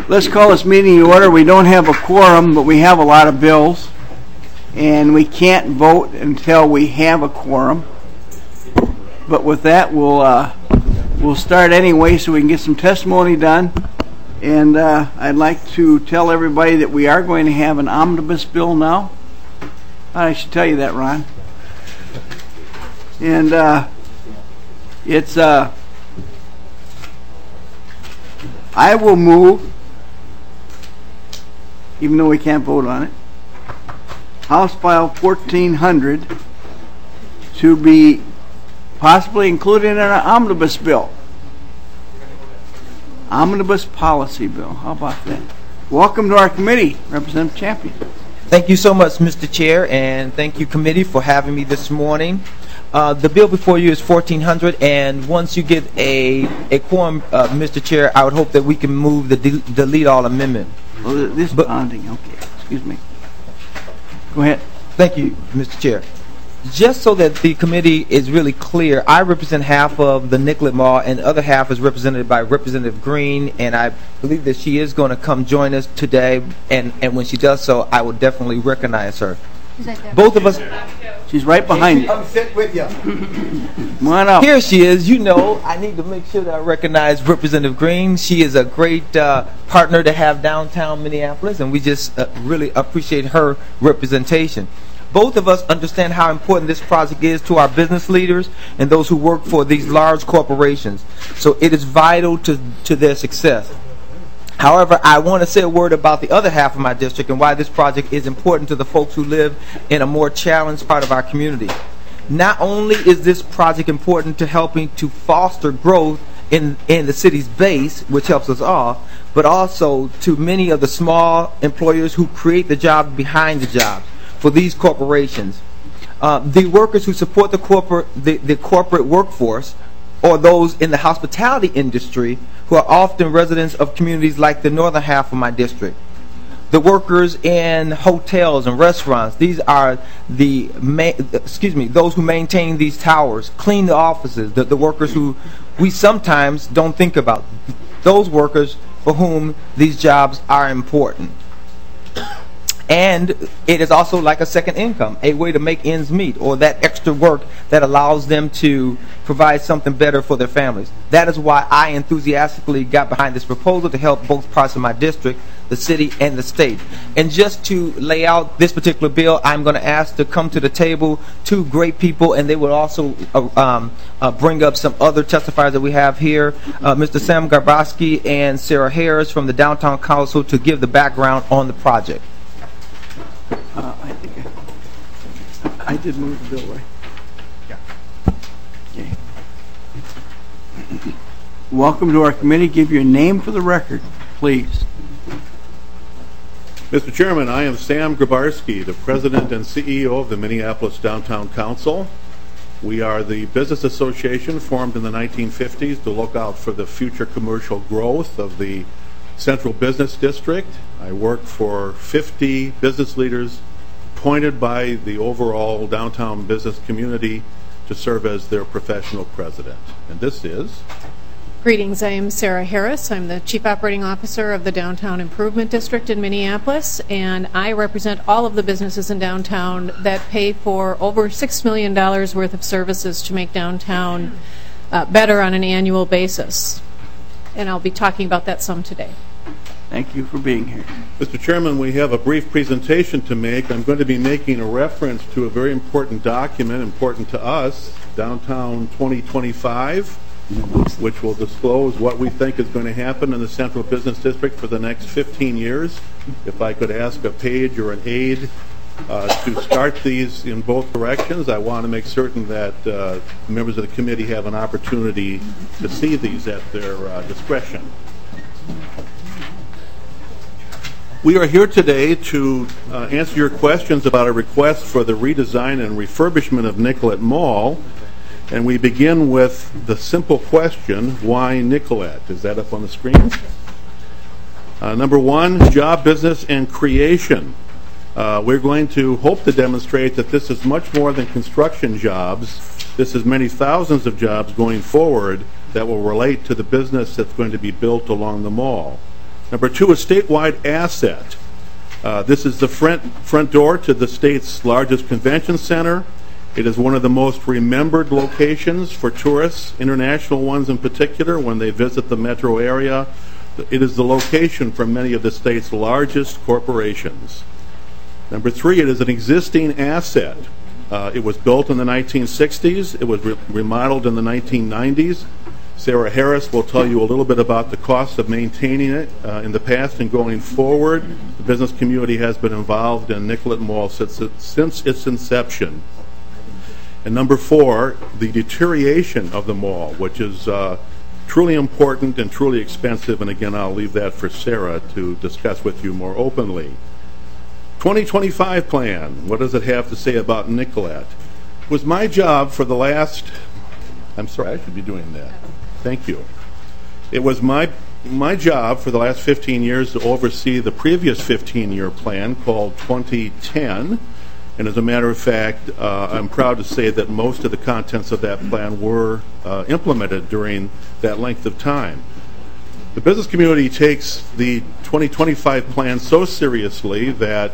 Let's call this meeting to order. We don't have a quorum, but we have a lot of bills, and we can't vote until we have a quorum. But with that, we'll start anyway so we can get some testimony done. And I'd like to tell everybody that we are going to have an omnibus bill now. I should tell you that, Ron. And it's I will move, even though we can't vote on it, House File 1400 to be possibly included in an omnibus bill. Omnibus policy bill. How about that? Welcome to our committee, Representative Champion. Thank you so much, Mr. Chair, and thank you, committee, for having me this morning. The bill before you is 1400, and once you get a quorum, Mr. Chair, I would hope that we can move the delete all amendment. Well, this bonding, okay. Excuse me. Go ahead. Thank you, Mr. Chair. Just so that the committee is really clear, I represent half of the Nicollet Mall, and the other half is represented by Representative Green, and I believe that she is going to come join us today, and when she does so, I will definitely recognize her. Both of us. She's right behind you. Come sit with you. Come on up. Here she is. You know, I need to make sure that I recognize Representative Green. She is a great partner to have downtown Minneapolis, and we just really appreciate her representation. Both of us understand how important this project is to our business leaders and those who work for these large corporations. So it is vital to their success. However, I want to say a word about the other half of my district and why this project is important to the folks who live in a more challenged part of our community. Not only is this project important to helping to foster growth in the city's base, which helps us all, but also to many of the small employers who create the jobs behind the jobs for these corporations. The workers who support the corporate workforce, or those in the hospitality industry who are often residents of communities like the northern half of my district. The workers in hotels and restaurants, these are those who maintain these towers, clean the offices, the workers who we sometimes don't think about, those workers for whom these jobs are important. And it is also like a second income, a way to make ends meet, or that extra work that allows them to provide something better for their families. That is why I enthusiastically got behind this proposal to help both parts of my district, the city and the state. And just to lay out this particular bill, I'm going to ask to come to the table two great people, and they will also bring up some other testifiers that we have here, Mr. Sam Garbaski and Sarah Harris from the Downtown Council, to give the background on the project. I think I did move the bill, right? Yeah. Okay. Welcome to our committee. Give your name for the record, please. Mr. Chairman, I am Sam Grabarski, the President and CEO of the Minneapolis Downtown Council. We are the business association formed in the 1950s to look out for the future commercial growth of the Central Business District. I work for 50 business leaders appointed by the overall downtown business community to serve as their professional president. And this is... Greetings, I am Sarah Harris. I'm the Chief Operating Officer of the Downtown Improvement District in Minneapolis, and I represent all of the businesses in downtown that pay for over $6 million worth of services to make downtown better on an annual basis. And I'll be talking about that some today. Thank you for being here. Mr. Chairman, we have a brief presentation to make. I'm going to be making a reference to a very important document, important to us, Downtown 2025, which will disclose what we think is going to happen in the Central Business District for the next 15 years. If I could ask a page or an aide to start these in both directions, I want to make certain that members of the committee have an opportunity to see these at their discretion. We are here today to answer your questions about a request for the redesign and refurbishment of Nicollet Mall. And we begin with the simple question, why Nicollet? Is that up on the screen? Number one, job, business, and creation. We're going to hope to demonstrate that this is much more than construction jobs. This is many thousands of jobs going forward that will relate to the business that's going to be built along the mall. Number 2, a statewide asset. This is the front door to the state's largest convention center. It is one of the most remembered locations for tourists, international ones in particular, when they visit the metro area. It is the location for many of the state's largest corporations. Number 3, it is an existing asset. It was built in the 1960s. It was remodeled in the 1990s. Sarah Harris will tell you a little bit about the costs of maintaining it in the past and going forward. The business community has been involved in Nicollet Mall since its inception. And number 4, the deterioration of the mall, which is truly important and truly expensive. And again, I'll leave that for Sarah to discuss with you more openly. 2025 plan. What does it have to say about Nicollet? It was my job for the last... I'm sorry, I should be doing that. Thank you. It was my job for the last 15 years to oversee the previous 15-year plan called 2010. And as a matter of fact, I'm proud to say that most of the contents of that plan were implemented during that length of time. The business community takes the 2025 plan so seriously that,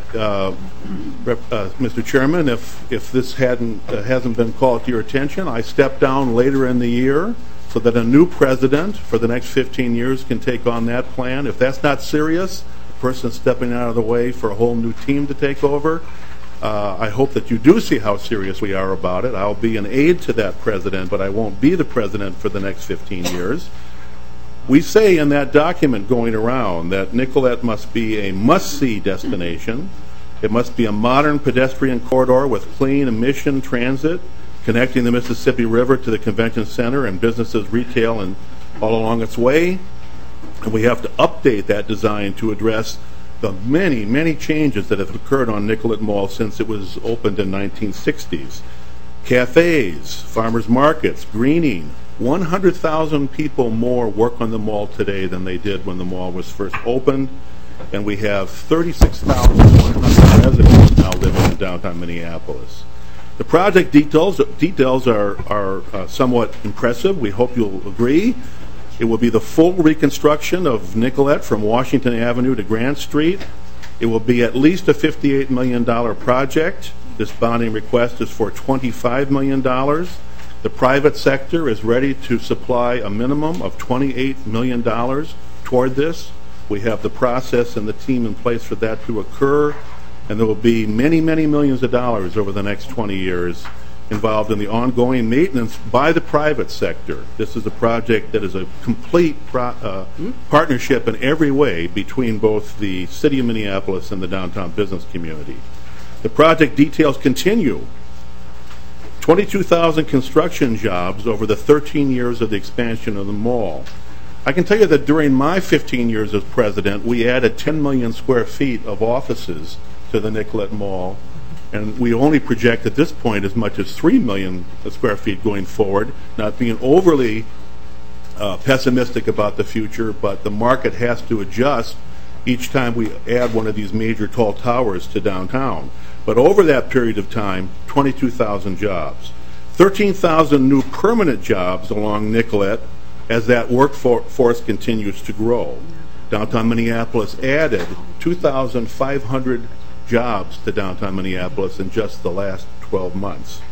Mr. Chairman, if this hasn't been called to your attention, I stepped down later in the year so that a new president for the next 15 years can take on that plan. If that's not serious, the person stepping out of the way for a whole new team to take over, I hope that you do see how serious we are about it. I'll be an aide to that president, but I won't be the president for the next 15 years. We say in that document going around that Nicollet must be a must-see destination. It must be a modern pedestrian corridor with clean emission transit, connecting the Mississippi River to the convention center and businesses, retail, and all along its way. And we have to update that design to address the many, many changes that have occurred on Nicollet Mall since it was opened in 1960s. Cafes, farmers markets, greening. 100,000 people more work on the mall today than they did when the mall was first opened, and we have 36,100 residents now living in downtown Minneapolis. The project details are somewhat impressive. We hope you'll agree. It will be the full reconstruction of Nicollet from Washington Avenue to Grant Street. It will be at least a $58 million project. This bonding request is for $25 million. The private sector is ready to supply a minimum of $28 million toward this. We have the process and the team in place for that to occur, and there will be many, many millions of dollars over the next 20 years involved in the ongoing maintenance by the private sector. This is a project that is a complete partnership in every way between both the city of Minneapolis and the downtown business community. The project details continue. 22,000 construction jobs over the 13 years of the expansion of the mall. I can tell you that during my 15 years as president, we added 10 million square feet of offices to the Nicollet Mall, and we only project at this point as much as 3 million square feet going forward, not being overly pessimistic about the future, but the market has to adjust each time we add one of these major tall towers to downtown. But over that period of time, 22,000 jobs. 13,000 new permanent jobs along Nicollet as that workforce continues to grow. Downtown Minneapolis added 2,500 jobs to downtown Minneapolis in just the last 12 months.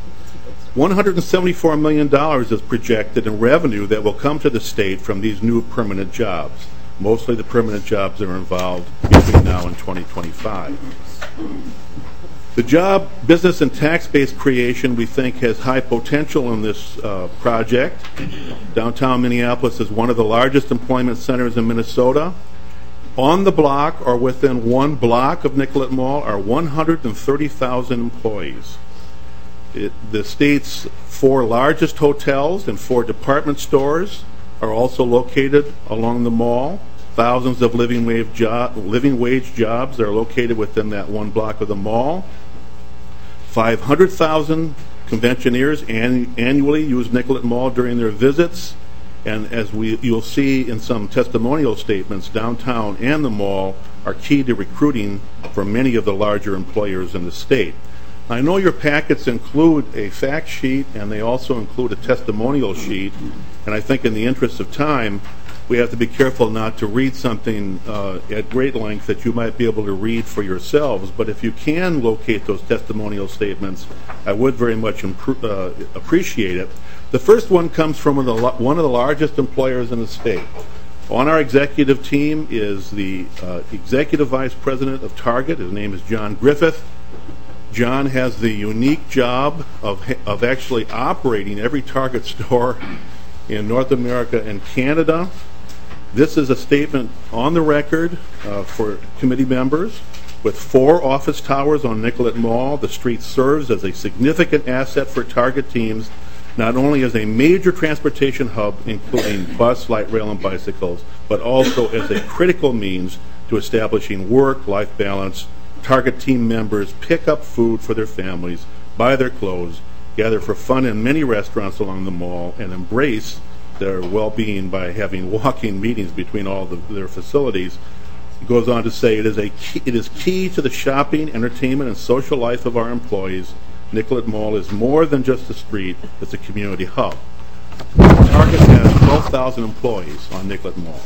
$174 million is projected in revenue that will come to the state from these new permanent jobs. Mostly the permanent jobs are involved between now and 2025. The job, business, and tax-based creation, we think, has high potential in this project. Downtown Minneapolis is one of the largest employment centers in Minnesota. On the block or within one block of Nicollet Mall are 130,000 employees. The state's 4 largest hotels and 4 department stores are also located along the mall. Thousands of living wage jobs are located within that one block of the mall. 500,000 conventioneers annually use Nicollet Mall during their visits, and as you'll see in some testimonial statements, downtown and the mall are key to recruiting for many of the larger employers in the state. I know your packets include a fact sheet and they also include a testimonial sheet, and I think in the interest of time, we have to be careful not to read something at great length that you might be able to read for yourselves. But if you can locate those testimonial statements, I would very much appreciate it. The first one comes from one of the largest employers in the state. On our executive team is the Executive Vice President of Target. His name is John Griffith. John has the unique job of actually operating every Target store in North America and Canada. This is a statement on the record for committee members. With 4 office towers on Nicollet Mall, the street serves as a significant asset for Target teams, not only as a major transportation hub, including bus, light rail, and bicycles, but also as a critical means to establishing work-life balance. Target team members pick up food for their families, buy their clothes, gather for fun in many restaurants along the mall, and embrace their well-being by having walking meetings between all their facilities. It goes on to say it is key to the shopping, entertainment, and social life of our employees. Nicollet Mall is more than just a street, it's a community hub. Target has 12,000 employees on Nicollet Mall.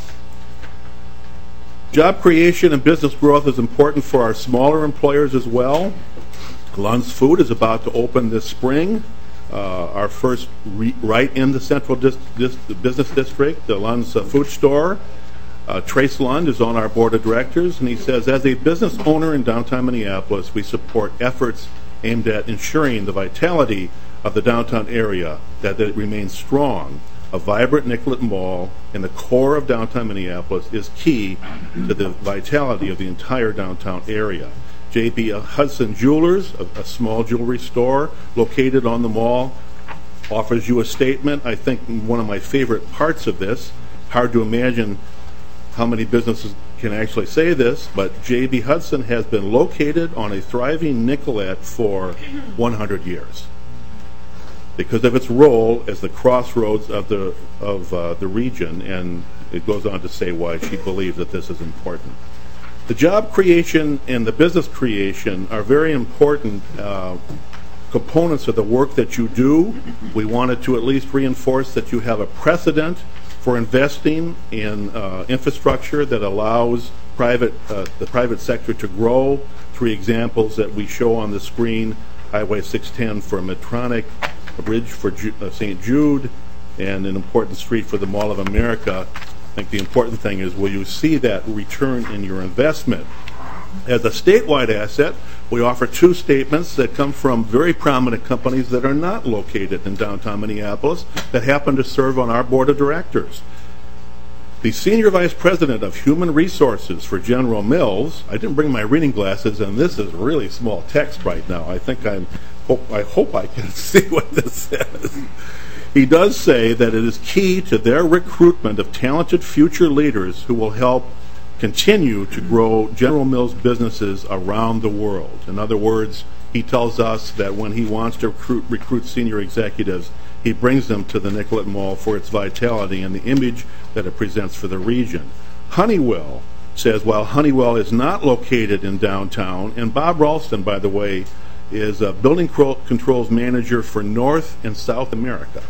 Job creation and business growth is important for our smaller employers as well. Lund's Food is about to open this spring. Our first right in the central business district, the Lund's Food Store. Trace Lund is on our board of directors, and he says, as a business owner in downtown Minneapolis, we support efforts aimed at ensuring the vitality of the downtown area, that it remains strong. A vibrant Nicollet Mall in the core of downtown Minneapolis is key to the vitality of the entire downtown area. J.B. Hudson Jewelers, a small jewelry store located on the mall, offers you a statement. I think one of my favorite parts of this, hard to imagine how many businesses can actually say this, but J.B. Hudson has been located on a thriving Nicollet for 100 years because of its role as the crossroads of the region, and it goes on to say why she believes that this is important. The job creation and the business creation are very important components of the work that you do. We wanted to at least reinforce that you have a precedent for investing in infrastructure that allows the private sector to grow. 3 examples that we show on the screen: Highway 610 for Medtronic, a bridge for St. Jude, and an important street for the Mall of America. I think the important thing is, will you see that return in your investment? As a statewide asset, we offer 2 statements that come from very prominent companies that are not located in downtown Minneapolis that happen to serve on our board of directors. The Senior Vice President of Human Resources for General Mills, I didn't bring my reading glasses, and this is really small text right now. I hope I can see what this says. He does say that it is key to their recruitment of talented future leaders who will help continue to grow General Mills businesses around the world. In other words, he tells us that when he wants to recruit senior executives, he brings them to the Nicollet Mall for its vitality and the image that it presents for the region. Honeywell says, while Honeywell is not located in downtown, and Bob Ralston, by the way, is a building controls manager for North and South America.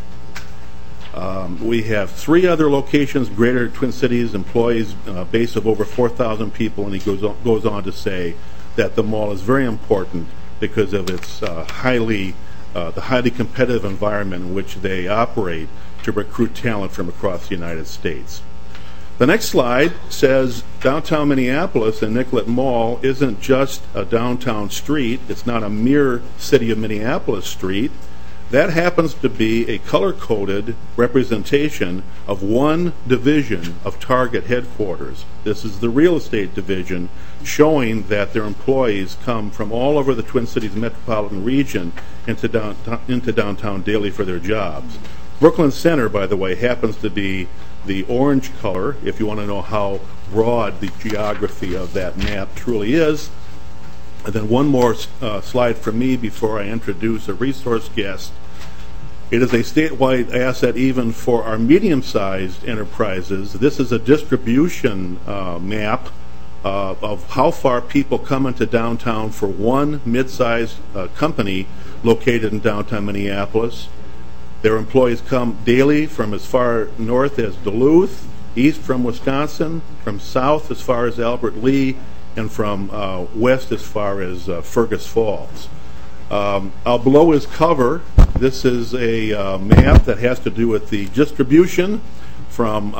We have 3 other locations, Greater Twin Cities, employees, base of over 4,000 people, and he goes on to say that the mall is very important because of its the highly competitive environment in which they operate to recruit talent from across the United States. The next slide says downtown Minneapolis and Nicollet Mall isn't just a downtown street. It's not a mere City of Minneapolis street. That happens to be a color-coded representation of one division of Target headquarters. This is the real estate division, showing that their employees come from all over the Twin Cities metropolitan region into downtown daily for their jobs. Brooklyn Center, by the way, happens to be the orange color, if you want to know how broad the geography of that map truly is. And then one more slide from me before I introduce a resource guest. It is a statewide asset even for our medium-sized enterprises. This is a distribution map of how far people come into downtown for one mid-sized company located in downtown Minneapolis. Their employees come daily from as far north as Duluth, east from Wisconsin, from south as far as Albert Lee, and from west as far as Fergus Falls. Below his cover, this is a map that has to do with the distribution from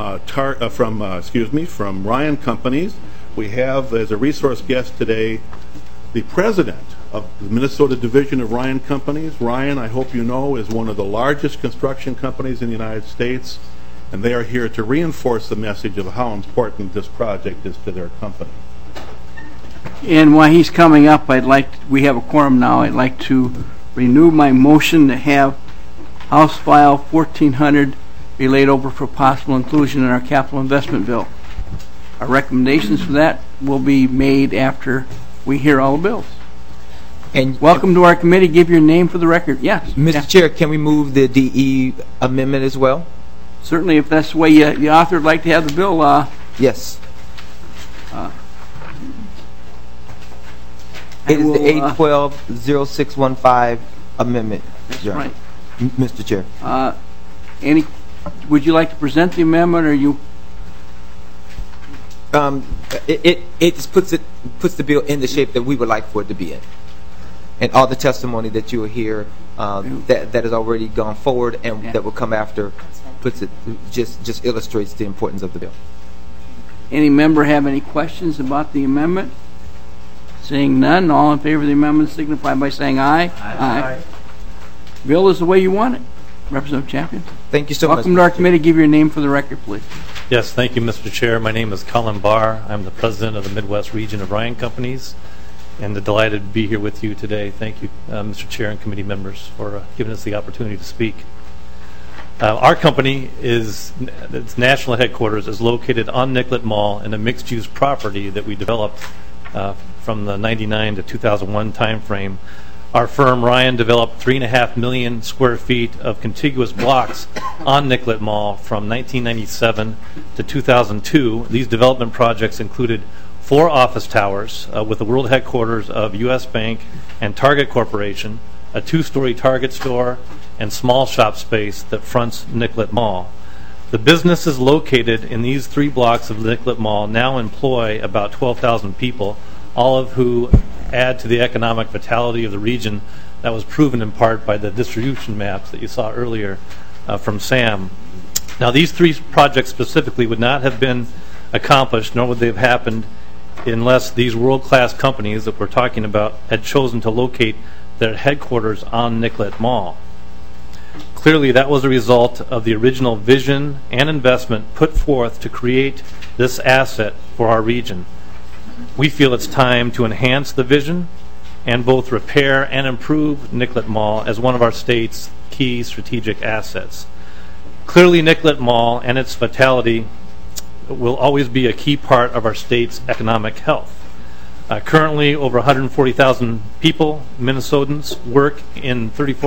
Ryan Companies. We have as a resource guest today the president of the Minnesota Division of Ryan Companies. Ryan, I hope you know, is one of the largest construction companies in the United States, and they are here to reinforce the message of how important this project is to their company. And while he's coming up, we have a quorum now, I'd like to renew my motion to have House File 1400 be laid over for possible inclusion in our capital investment bill. Our recommendations for that will be made after we hear all the bills. And welcome to our committee. Give your name for the record. Yes. Mr. Chair, can we move the DE amendment as well? Certainly, if that's the way the author would like to have the bill. Yes. It is the 812-0615 amendment. That's right. Mr. Chair. Would you like to present the amendment, or you? It just puts the bill in the shape that we would like for it to be in, and all the testimony that you will hear that has already gone forward and that will come after just illustrates the importance of the bill. Any member have any questions about the amendment? Seeing none, all in favor of the amendment signify by saying aye. Aye. Bill is the way you want it. Representative Champion. Thank you so much. Welcome to our committee. Give your name for the record, please. Yes, thank you, Mr. Chair. My name is Colin Barr. I'm the president of the Midwest region of Ryan Companies, and delighted to be here with you today. Thank you, Mr. Chair and committee members, for giving us the opportunity to speak. Our company its national headquarters is located on Nicollet Mall in a mixed-use property that we developed from the 99 to 2001 timeframe. Our firm, Ryan, developed 3.5 million square feet of contiguous blocks on Nicollet Mall from 1997 to 2002. These development projects included 4 office towers with the world headquarters of U.S. Bank and Target Corporation, a 2-story Target store, and small shop space that fronts Nicollet Mall. The businesses located in these 3 blocks of Nicollet Mall now employ about 12,000 people, all of who add to the economic vitality of the region that was proven in part by the distribution maps that you saw earlier from Sam. Now, these 3 projects specifically would not have been accomplished, nor would they have happened, unless these world-class companies that we're talking about had chosen to locate their headquarters on Nicollet Mall. Clearly, that was a result of the original vision and investment put forth to create this asset for our region. We feel it's time to enhance the vision and both repair and improve Nicollet Mall as one of our state's key strategic assets. Clearly, Nicollet Mall and its vitality will always be a key part of our state's economic health. Currently, over 140,000 people, Minnesotans, work in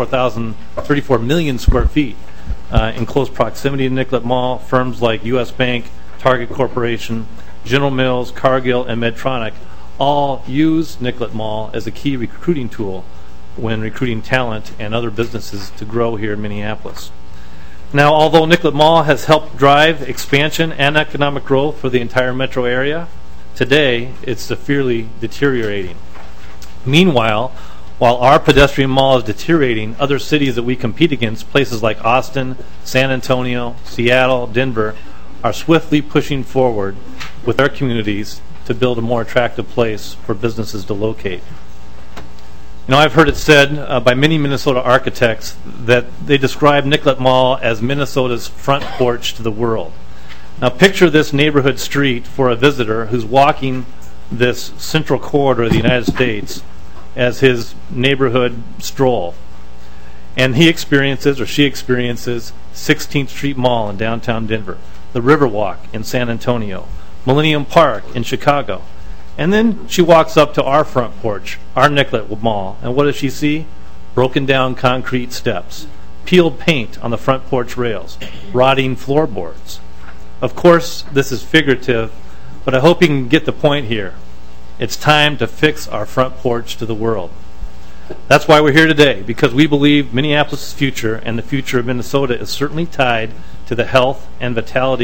34 million square feet in close proximity to Nicollet Mall. Firms like U.S. Bank, Target Corporation, General Mills, Cargill, and Medtronic all use Nicollet Mall as a key recruiting tool when recruiting talent and other businesses to grow here in Minneapolis. Now, although Nicollet Mall has helped drive expansion and economic growth for the entire metro area, today it's severely deteriorating. Meanwhile, while our pedestrian mall is deteriorating, other cities that we compete against, places like Austin, San Antonio, Seattle, Denver, are swiftly pushing forward with their communities to build a more attractive place for businesses to locate. You know, I've heard it said by many Minnesota architects that they describe Nicollet Mall as Minnesota's front porch to the world. Now picture this neighborhood street for a visitor who's walking this central corridor of the United States as his neighborhood stroll. And he experiences, or she experiences, 16th Street Mall in downtown Denver, the Riverwalk in San Antonio, Millennium Park in Chicago. And then she walks up to our front porch, our Nicollet Mall, and what does she see? Broken down concrete steps, peeled paint on the front porch rails, rotting floorboards. Of course, this is figurative, but I hope you can get the point here. It's time to fix our front porch to the world. That's why we're here today, because we believe Minneapolis' future and the future of Minnesota is certainly tied to the health and vitality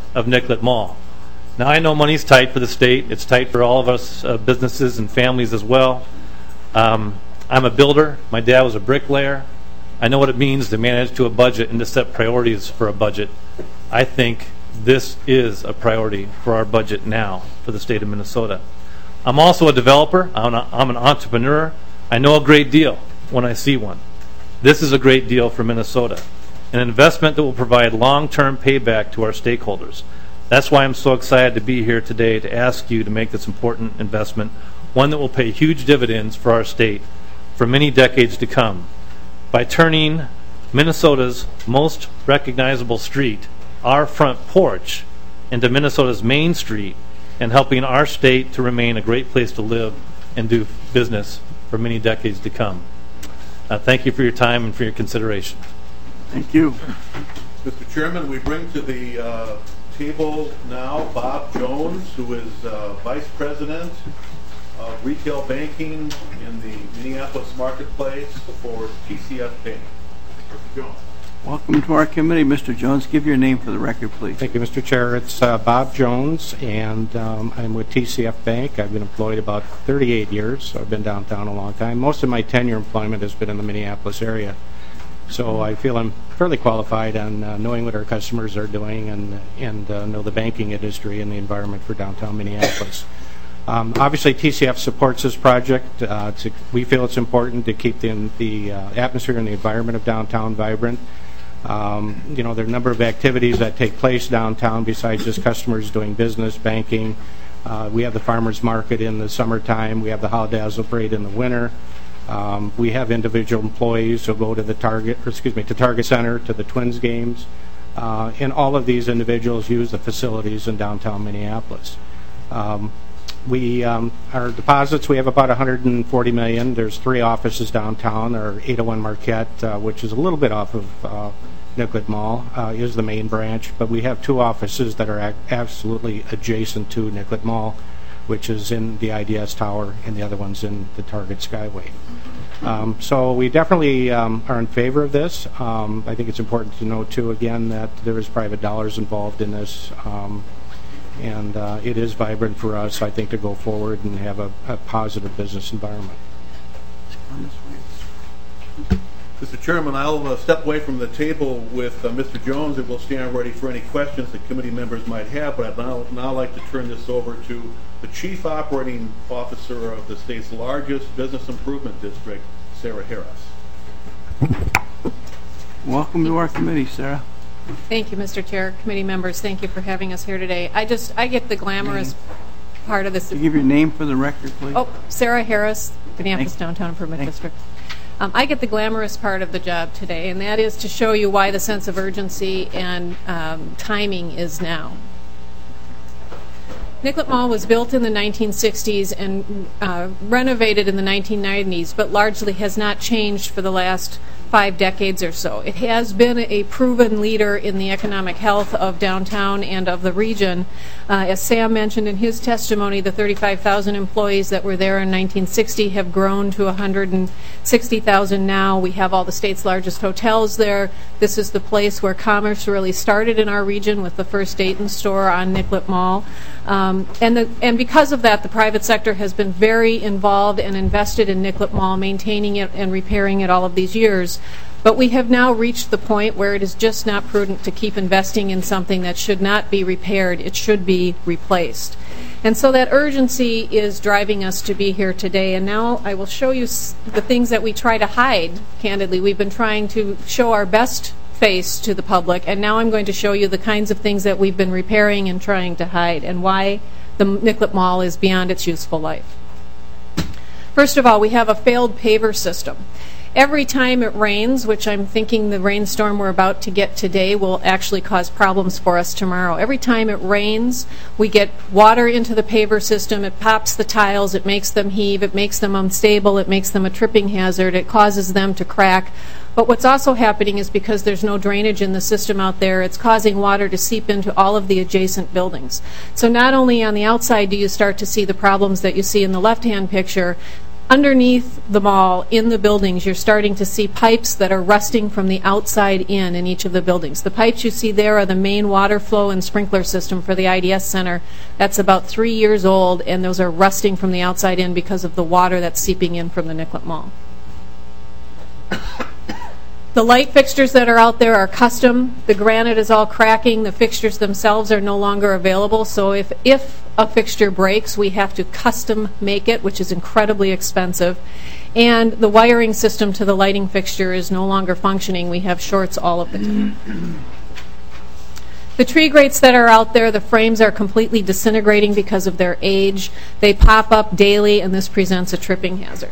of Nicollet Mall. Now, I know money's tight for the state. It's tight for all of us businesses and families as well. I'm a builder. My dad was a bricklayer. I know what it means to manage to a budget and to set priorities for a budget. I think this is a priority for our budget now for the state of Minnesota. I'm also a developer. I'm an entrepreneur. I know a great deal when I see one. This is a great deal for Minnesota, an investment that will provide long-term payback to our stakeholders. That's why I'm so excited to be here today to ask you to make this important investment, one that will pay huge dividends for our state for many decades to come. By turning Minnesota's most recognizable street, our front porch, into Minnesota's main street, and helping our state to remain a great place to live and do business for many decades to come. Thank you for your time and for your consideration. Thank you. Mr. Chairman, we bring to the table now Bob Jones, who is Vice President of Retail Banking in the Minneapolis Marketplace for TCF Bank. Mr. Jones. Welcome to our committee, Mr. Jones. Give your name for the record, please. Thank you, Mr. Chair. It's Bob Jones, and I'm with TCF Bank. I've been employed about 38 years, so I've been downtown a long time. Most of my tenure employment has been in the Minneapolis area. So I feel I'm fairly qualified on knowing what our customers are doing and know the banking industry and the environment for downtown Minneapolis. Obviously, TCF supports this project. We feel it's important to keep the atmosphere and the environment of downtown vibrant. There are a number of activities that take place downtown besides just customers doing business, banking. We have the farmers market in the summertime. We have the Holidazzle Parade in the winter. We have individual employees who go to the Target Center, to the Twins games, and all of these individuals use the facilities in downtown Minneapolis. Our deposits, we have about $140 million. There's 3 offices downtown. Our 801 Marquette, which is a little bit off of Nicollet Mall, is the main branch, but we have 2 offices that are absolutely adjacent to Nicollet Mall, which is in the IDS Tower, and the other one's in the Target Skyway. So we definitely are in favor of this. I think it's important to note, too, again, that there is private dollars involved in this, and it is vibrant for us, I think, to go forward and have a positive business environment. Mr. Chairman, I'll step away from the table with Mr. Jones, and we'll stand ready for any questions that committee members might have. But I'd now like to turn this over to the Chief Operating Officer of the state's largest business improvement district, Sarah Harris. Welcome to our committee, Sarah. Thank you, Mr. Chair. Committee members, thank you for having us here today. I get the glamorous part of this. Can you give your name for the record, please? Oh, Sarah Harris, Minneapolis Downtown Improvement District. I get the glamorous part of the job today, and that is to show you why the sense of urgency and timing is now. Nicollet Mall was built in the 1960s and renovated in the 1990s, but largely has not changed for the last 5 decades or so. It has been a proven leader in the economic health of downtown and of the region. As Sam mentioned in his testimony, the 35,000 employees that were there in 1960 have grown to 160,000 now. We have all the state's largest hotels there. This is the place where commerce really started in our region with the first Dayton store on Nicollet Mall. And because of that, the private sector has been very involved and invested in Nicollet Mall, maintaining it and repairing it all of these years. But we have now reached the point where it is just not prudent to keep investing in something that should not be repaired. It should be replaced. And so that urgency is driving us to be here today. And now I will show you the things that we try to hide, candidly. We've been trying to show our best face to the public, and now I'm going to show you the kinds of things that we've been repairing and trying to hide, and why the Nicollet Mall is beyond its useful life. First of all, we have a failed paver system. Every time it rains, which I'm thinking the rainstorm we're about to get today will actually cause problems for us tomorrow. Every time it rains, we get water into the paver system. It pops the tiles. It makes them heave. It makes them unstable. It makes them a tripping hazard. It causes them to crack. But what's also happening is because there's no drainage in the system out there, it's causing water to seep into all of the adjacent buildings. So not only on the outside do you start to see the problems that you see in the left-hand picture, underneath the mall, in the buildings, you're starting to see pipes that are rusting from the outside in each of the buildings. The pipes you see there are the main water flow and sprinkler system for the IDS Center. That's about 3 years old, and those are rusting from the outside in because of the water that's seeping in from the Nicollet Mall. The light fixtures that are out there are custom. The granite is all cracking. The fixtures themselves are no longer available. So if a fixture breaks, we have to custom make it, which is incredibly expensive. And the wiring system to the lighting fixture is no longer functioning. We have shorts all of the time. The tree grates that are out there, the frames are completely disintegrating because of their age. They pop up daily, and this presents a tripping hazard.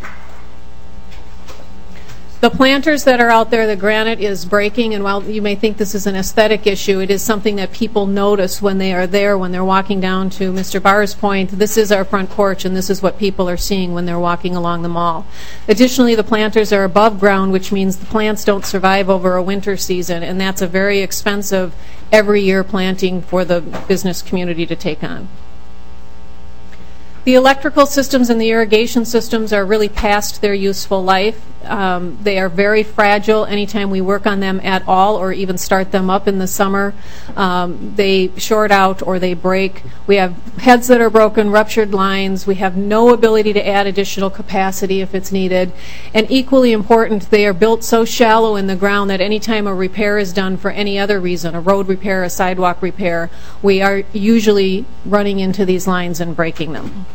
The planters that are out there, the granite is breaking, and while you may think this is an aesthetic issue, it is something that people notice when they are there, when they're walking down to Mr. Barr's point. This is our front porch, and this is what people are seeing when they're walking along the mall. Additionally, the planters are above ground, which means the plants don't survive over a winter season, and that's a very expensive every year planting for the business community to take on. The electrical systems and the irrigation systems are really past their useful life. They are very fragile anytime we work on them at all or even start them up in the summer. They short out or they break. We have heads that are broken, ruptured lines. We have no ability to add additional capacity if it's needed. And equally important, they are built so shallow in the ground that anytime a repair is done for any other reason, a road repair, a sidewalk repair, we are usually running into these lines and breaking them.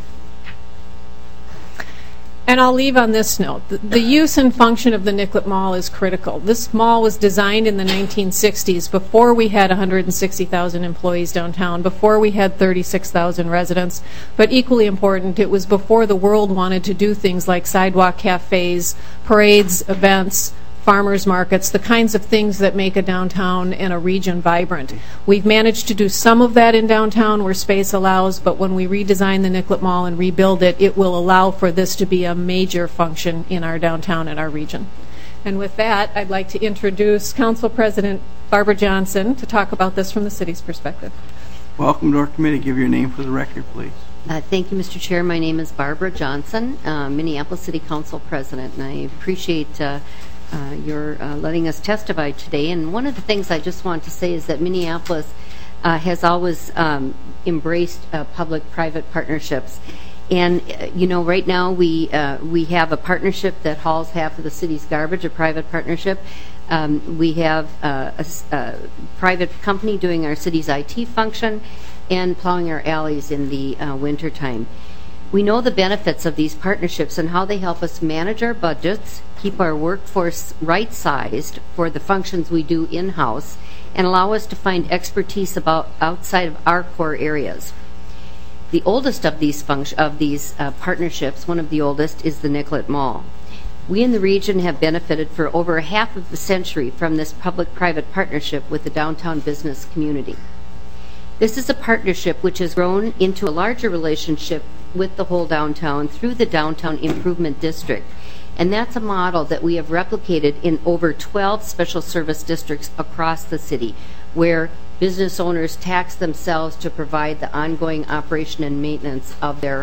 And I'll leave on this note. The use and function of the Nicollet Mall is critical. This mall was designed in the 1960s before we had 160,000 employees downtown, before we had 36,000 residents. But equally important, it was before the world wanted to do things like sidewalk cafes, parades, events, farmers markets, the kinds of things that make a downtown and a region vibrant. We've managed to do some of that in downtown where space allows, but when we redesign the Nicollet Mall and rebuild it, it will allow for this to be a major function in our downtown and our region. And with that, I'd like to introduce Council President Barbara Johnson to talk about this from the city's perspective. Welcome to our committee. Give your name for the record, please. Thank you, Mr. Chair. My name is Barbara Johnson, Minneapolis City Council President, and I appreciate your letting us testify today. And one of the things I just want to say is that Minneapolis has always embraced public-private partnerships. And, you know, right now we have a partnership that hauls half of the city's garbage, a private partnership. We have a private company doing our city's IT function and plowing our alleys in the wintertime. We know the benefits of these partnerships and how they help us manage our budgets, keep our workforce right-sized for the functions we do in-house, and allow us to find expertise outside of our core areas. The oldest of these partnerships, one of the oldest, is the Nicollet Mall. We in the region have benefited for over half of a century from this public-private partnership with the downtown business community. This is a partnership which has grown into a larger relationship with the whole downtown through the Downtown Improvement District. And that's a model that we have replicated in over 12 special service districts across the city, where business owners tax themselves to provide the ongoing operation and maintenance of their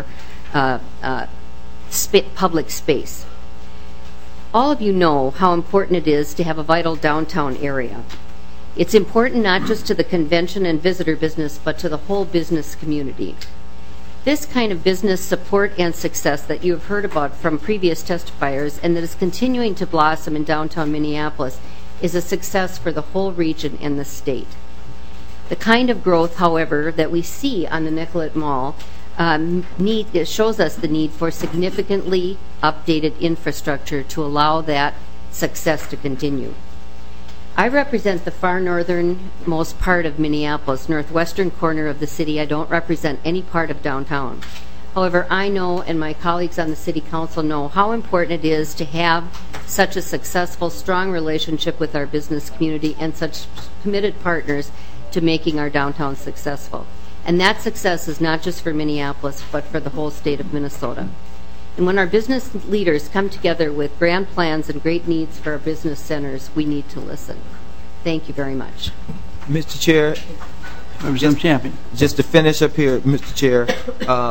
public space. All of you know how important it is to have a vital downtown area. It's important not just to the convention and visitor business, but to the whole business community. This kind of business support and success that you have heard about from previous testifiers and that is continuing to blossom in downtown Minneapolis is a success for the whole region and the state. The kind of growth, however, that we see on the Nicollet Mall shows us the need for significantly updated infrastructure to allow that success to continue. I represent the far northernmost part of Minneapolis, northwestern corner of the city. I don't represent any part of downtown. However, I know, and my colleagues on the City Council know, how important it is to have such a successful, strong relationship with our business community and such committed partners to making our downtown successful. And that success is not just for Minneapolis, but for the whole state of Minnesota. And when our business leaders come together with grand plans and great needs for our business centers, we need to listen. Thank you very much. Mr. Chair, Representative Champion. just to finish up here, Mr. Chair,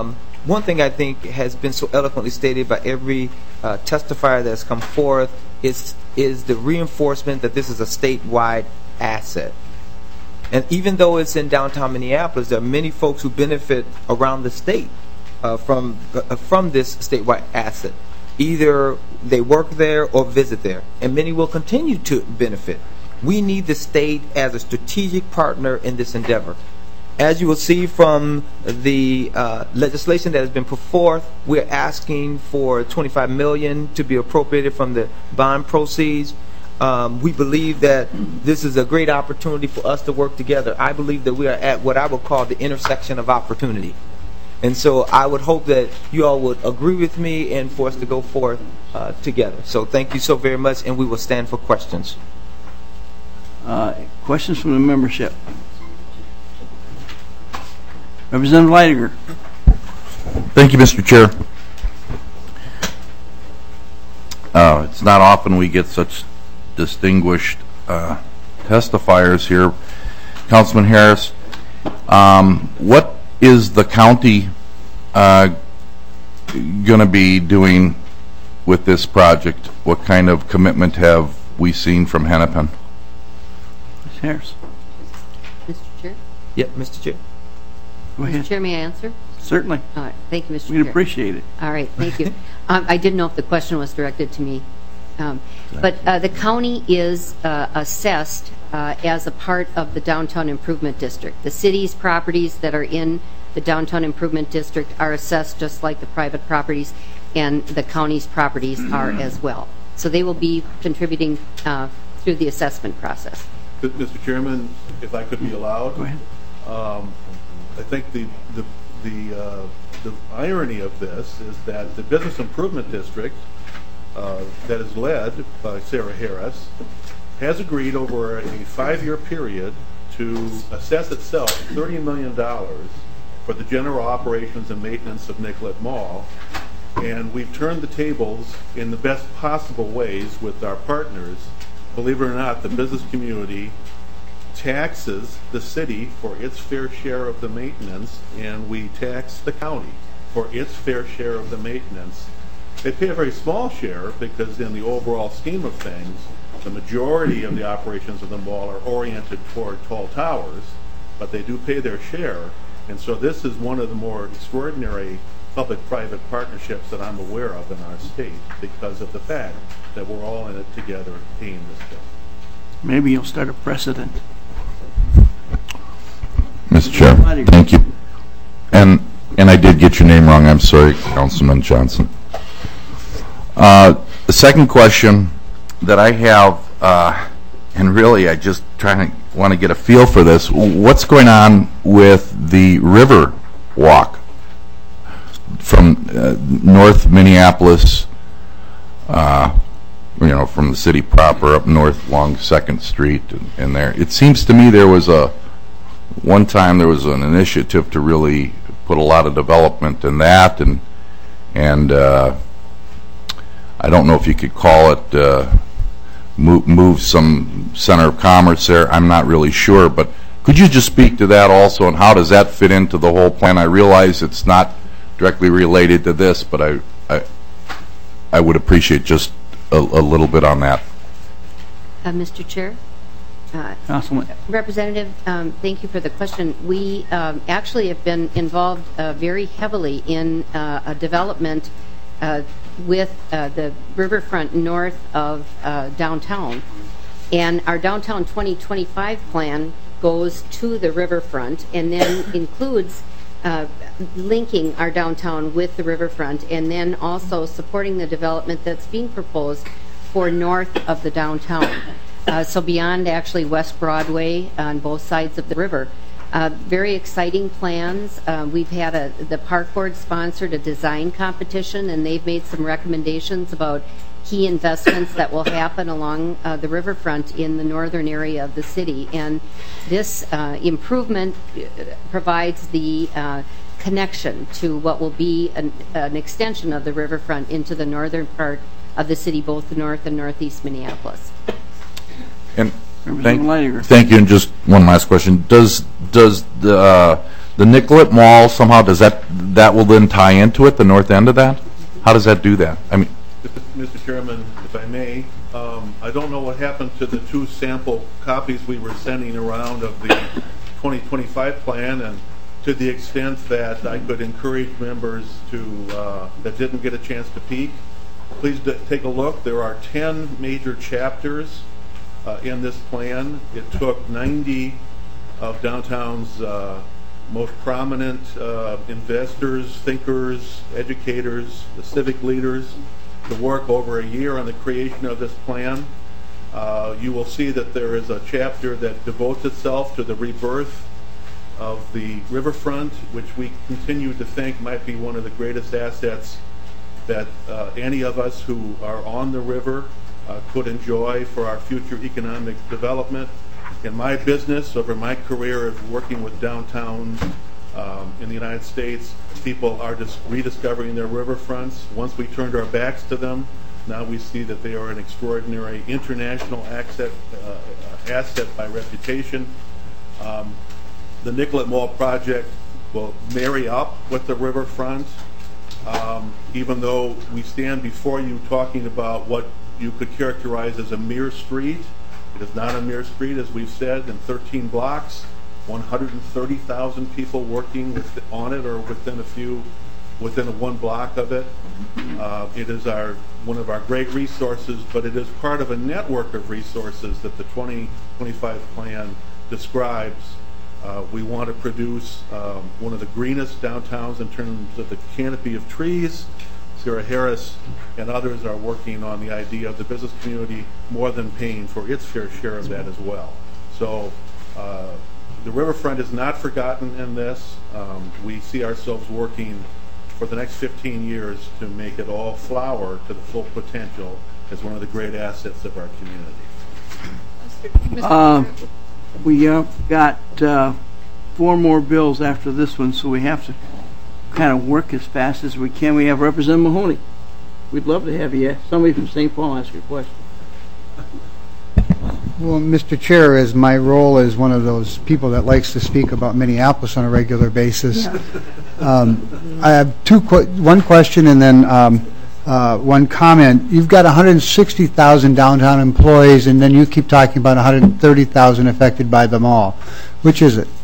one thing I think has been so eloquently stated by every testifier that has come forth is the reinforcement that this is a statewide asset. And even though it's in downtown Minneapolis, there are many folks who benefit around the state from this statewide asset. Either they work there or visit there, and many will continue to benefit. We need the state as a strategic partner in this endeavor. As you will see from the legislation that has been put forth, we're asking for $25 million to be appropriated from the bond proceeds. We believe that this is a great opportunity for us to work together. I believe that we are at what I would call the intersection of opportunity. And so I would hope that you all would agree with me and for us to go forth together. So thank you so very much, and we will stand for questions. Questions from the membership? Representative Leidinger. Thank you, Mr. Chair. It's not often we get such distinguished testifiers here. Councilman Harris, what is the county going to be doing with this project? What kind of commitment have we seen from Hennepin? Ms. Harris. Mr. Chair? Yep, Mr. Chair. Go ahead. Mr. Chair, may I answer? Certainly. All right. Thank you, Mr. We'd Chair. appreciate it. All right. Thank you. I didn't know if the question was directed to me. But the county is assessed as a part of the Downtown Improvement District. The city's properties that are in the Downtown Improvement District are assessed just like the private properties, and the county's properties are as well. So they will be contributing through the assessment process. Mr. Chairman, if I could be allowed. Go ahead. I think the irony of this is that the Business Improvement District that is led by Sarah Harris has agreed over a 5-year period to assess itself $30 million for the general operations and maintenance of Nicollet Mall. And we've turned the tables in the best possible ways with our partners. Believe it or not, the business community taxes the city for its fair share of the maintenance, and we tax the county for its fair share of the maintenance. They pay a very small share because in the overall scheme of things, the majority of the operations of the mall are oriented toward tall towers, but they do pay their share. And so this is one of the more extraordinary public-private partnerships that I'm aware of in our state because of the fact that we're all in it together paying this bill. Maybe you'll start a precedent. Mr. Chair, thank you. And I did get your name wrong. I'm sorry, Councilman Johnson. The second question that I have, and really I just want to get a feel for this, what's going on with the river walk from North Minneapolis, from the city proper up north along 2nd Street and there? It seems to me there was one time there was an initiative to really put a lot of development in that, and I don't know if you could call it move some center of commerce there. I'm not really sure, but could you just speak to that also, and how does that fit into the whole plan? I realize it's not directly related to this, but I would appreciate just a little bit on that. Mr. Chair? Councilman. Representative, thank you for the question. We actually have been involved very heavily in a development with the riverfront north of downtown. And our Downtown 2025 plan goes to the riverfront and then includes linking our downtown with the riverfront, and then also supporting the development that's being proposed for north of the downtown. So beyond actually West Broadway on both sides of the river. Very exciting plans. We've had the Park Board sponsored a design competition, and they've made some recommendations about key investments that will happen along the riverfront in the northern area of the city. And this improvement provides the connection to what will be an extension of the riverfront into the northern part of the city, both the north and northeast Minneapolis. And thank you. And just one last question: Does the The Nicollet Mall somehow, does that will then tie into it, the north end of that? How does that do that? I mean, Mr. Chairman, if I may, I don't know what happened to the 2 sample copies we were sending around of the 2025 plan, and to the extent that I could encourage members to that didn't get a chance to peek, please take a look. There are 10 major chapters in this plan. It took 90 of downtown's most prominent investors, thinkers, educators, the civic leaders to work over a year on the creation of this plan. You will see that there is a chapter that devotes itself to the rebirth of the riverfront, which we continue to think might be one of the greatest assets that any of us who are on the river could enjoy for our future economic development. In my business, over my career of working with downtowns in the United States, people are just rediscovering their riverfronts. Once we turned our backs to them, now we see that they are an extraordinary international asset by reputation. The Nicollet Mall project will marry up with the riverfront, even though we stand before you talking about what you could characterize as a mere street. It is not a mere street, as we've said, in 13 blocks, 130,000 people working on it or within one block of it. It is one of our great resources, but it is part of a network of resources that the 2025 plan describes. We want to produce one of the greenest downtowns in terms of the canopy of trees. Sarah Harris and others are working on the idea of the business community more than paying for its fair share of that as well. So the riverfront is not forgotten in this. We see ourselves working for the next 15 years to make it all flower to the full potential as one of the great assets of our community. We got 4 more bills after this one, so we have to kind of work as fast as we can. We have Representative Mahoney. We'd love to have you. Somebody from St. Paul ask your question. Well, Mr. Chair, as my role as one of those people that likes to speak about Minneapolis on a regular basis, I have one question and then one comment. You've got 160,000 downtown employees, and then you keep talking about 130,000 affected by the mall. Which is it?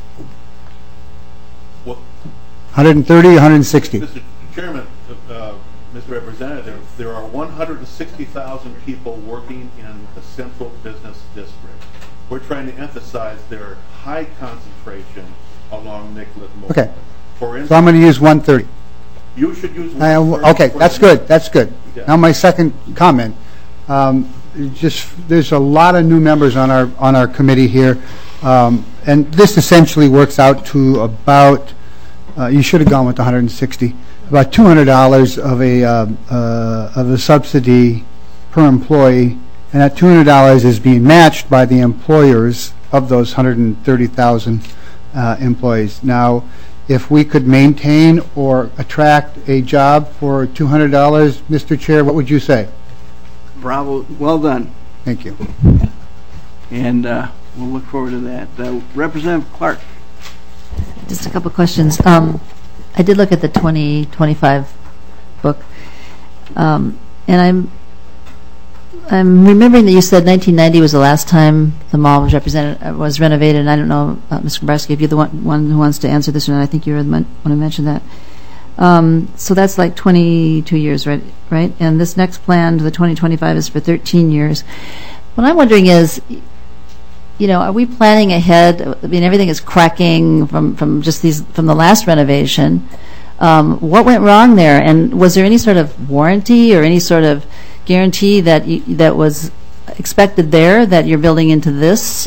130 or 160? Mr. Chairman, Mr. Representative, there are 160,000 people working in the central business district. We're trying to emphasize their high concentration along Nicollet Mall. Okay. For instance, So I'm going to use 130. You should use 130. Okay, that's good. That's good. Yeah. Now my second comment. There's a lot of new members on our committee here, and this essentially works out to about. You should have gone with 160. About $200 of a subsidy per employee, and that $200 is being matched by the employers of those 130,000 employees. Now, if we could maintain or attract a job for $200, Mr. Chair, what would you say? Bravo. Well done. Thank you. And we'll look forward to that. Representative Clark. Just a couple of questions. I did look at the 2025 book, and I'm remembering that you said 1990 was the last time the mall was renovated. And I don't know, Mr. Grabowski, if you're the one who wants to answer this or not. I think you're the one who mentioned that. So that's like 22 years, right? And this next plan, the 2025, is for 13 years. What I'm wondering is, are we planning ahead? I mean, everything is cracking from the last renovation. What went wrong there? And was there any sort of warranty or any sort of guarantee that was expected there that you're building into this?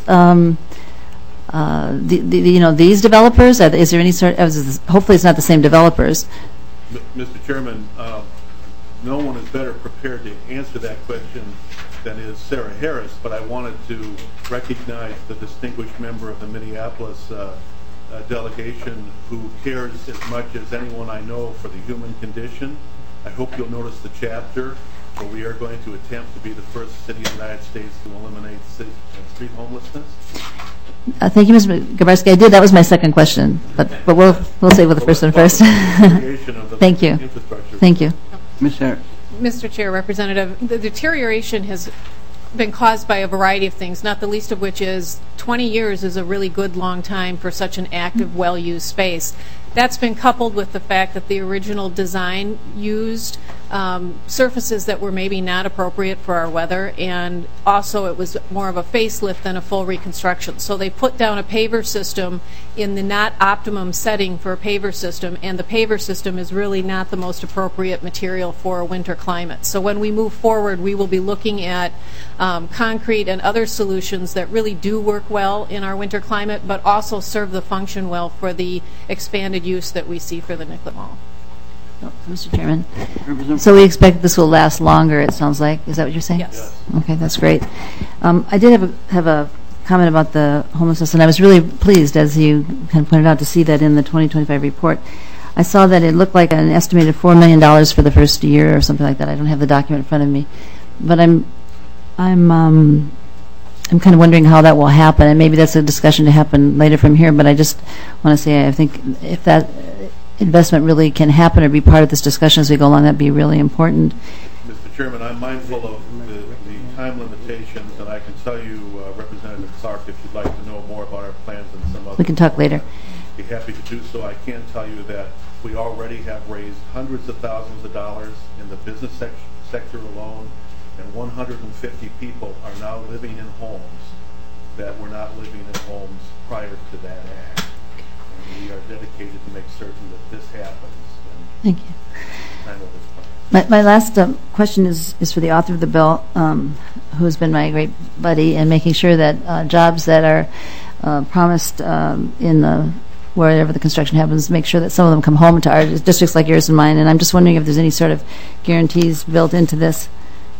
These developers? Is there any sort? Hopefully, it's not the same developers. Mr. Chairman, no one is better prepared to answer that question than is Sarah Harris, but I wanted to recognize the distinguished member of the Minneapolis delegation who cares as much as anyone I know for the human condition. I hope you'll notice the chapter where we are going to attempt to be the first city in the United States to eliminate street homelessness. Thank you, Mr. Gabarski. I did. That was my second question, but we'll save with the first one first. Thank you. Thank you. Mr. Chair, Representative, the deterioration has been caused by a variety of things, not the least of which is 20 years is a really good long time for such an active, well-used space. That's been coupled with the fact that the original design used surfaces that were maybe not appropriate for our weather, and also it was more of a facelift than a full reconstruction. So they put down a paver system in the not optimum setting for a paver system, and the paver system is really not the most appropriate material for a winter climate. So when we move forward, we will be looking at concrete and other solutions that really do work well in our winter climate, but also serve the function well for the expanded use that we see for the Nicollet Mall. Mr. Chairman, so we expect this will last longer, it sounds like. Is that what you're saying? Yes. Okay, that's great. I did have a comment about the homelessness, and I was really pleased, as you kind of pointed out, to see that in the 2025 report. I saw that it looked like an estimated $4 million for the first year or something like that. I don't have the document in front of me. But I'm kind of wondering how that will happen, and maybe that's a discussion to happen later from here, but I just want to say I think if that investment really can happen or be part of this discussion as we go along, that'd be really important. Mr. Chairman, I'm mindful of the time limitations, and I can tell you, Representative Clark, if you'd like to know more about our plans and some other... We can talk later. I'd be happy to do so. I can tell you that we already have raised hundreds of thousands of dollars in the business sector alone, and 150 people are now living in homes that were not living in homes prior to that act. And we are dedicated to make certain that this happens. Thank you. My last question is for the author of the bill, who's been my great buddy, in making sure that jobs that are promised in wherever the construction happens, make sure that some of them come home to our districts like yours and mine. And I'm just wondering if there's any sort of guarantees built into this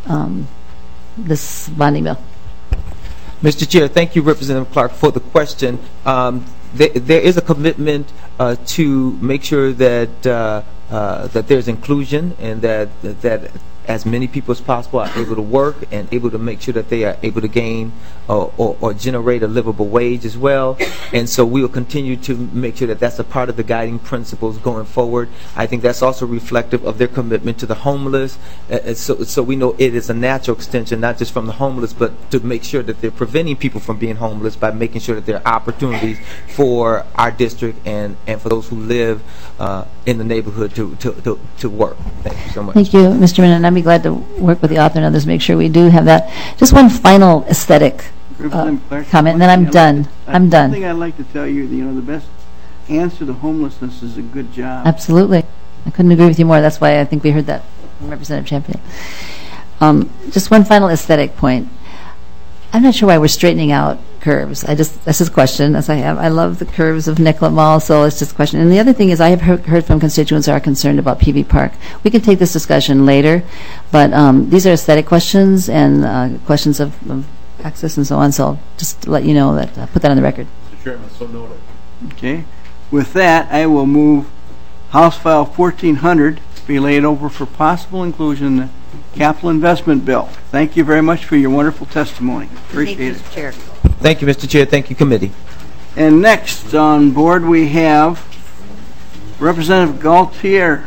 this bonding bill. Mr. Chair, thank you, Representative Clark, for the question. There is a commitment to make sure that that there's inclusion, and that as many people as possible are able to work and able to make sure that they are able to gain or generate a livable wage as well. And so we will continue to make sure that that's a part of the guiding principles going forward. I think that's also reflective of their commitment to the homeless. So we know it is a natural extension, not just from the homeless, but to make sure that they're preventing people from being homeless by making sure that there are opportunities for our district and for those who live in the neighborhood to work. Thank you so much. Thank you, Mr. Minna, and I'd be glad to work with the author and others to make sure we do have that. Just one final aesthetic comment, and then I'm done. I'm done. One thing I'd like to tell you, the best answer to homelessness is a good job. Absolutely. I couldn't agree with you more. That's why I think we heard that from Representative Champion. Just one final aesthetic point. I'm not sure why we're straightening out curves. That's just a question, as I have. I love the curves of Nicollet Mall, so it's just a question. And the other thing is, I have heard from constituents who are concerned about PV Park. We can take this discussion later, but these are aesthetic questions and questions of access and so on, so just to let you know that, put that on the record. Mr. Chairman, so noted. Okay. With that, I will move House File 1400 be laid over for possible inclusion in the capital investment bill. Thank you very much for your wonderful testimony. Appreciate it. Mr. Chair. Thank you, Mr. Chair. Thank you, committee. And next on board we have Representative Gaultier.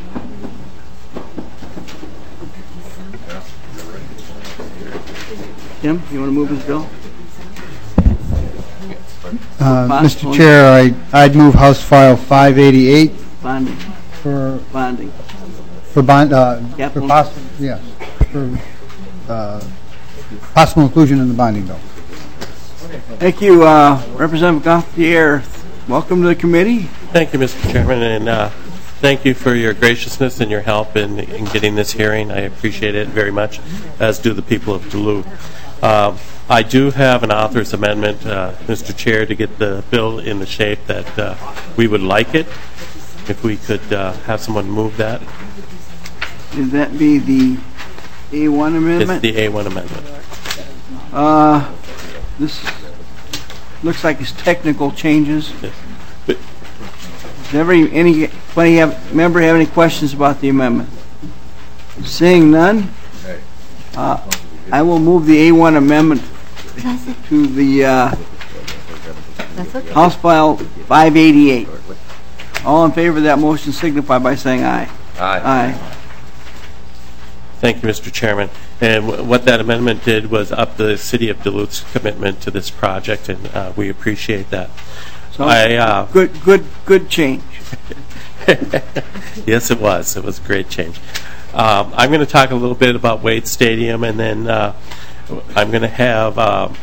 Tim, you want to move this bill? Mr. Chair, I'd move House File 588 Bonding. for Bonding. for bond Capital. for possible possible inclusion in the bonding bill. Thank you, Representative Gaultier. Welcome to the committee. Thank you, Mr. Chairman, and thank you for your graciousness and your help in getting this hearing. I appreciate it very much, as do the people of Duluth. I do have an author's amendment, Mr. Chair, to get the bill in the shape that we would like it. If we could have someone move that. Would that be the A1 amendment? It's the A1 amendment. This looks like it's technical changes. Yes. Does anybody member have any questions about the amendment? Seeing none, I will move the A1 amendment to the That's okay. House File 588. All in favor of that motion signify by saying aye. Aye. Thank you, Mr. Chairman. And what that amendment did was up the City of Duluth's commitment to this project, and we appreciate that. So good change. Yes, it was. It was a great change. I'm going to talk a little bit about Wade Stadium, and then I'm going to have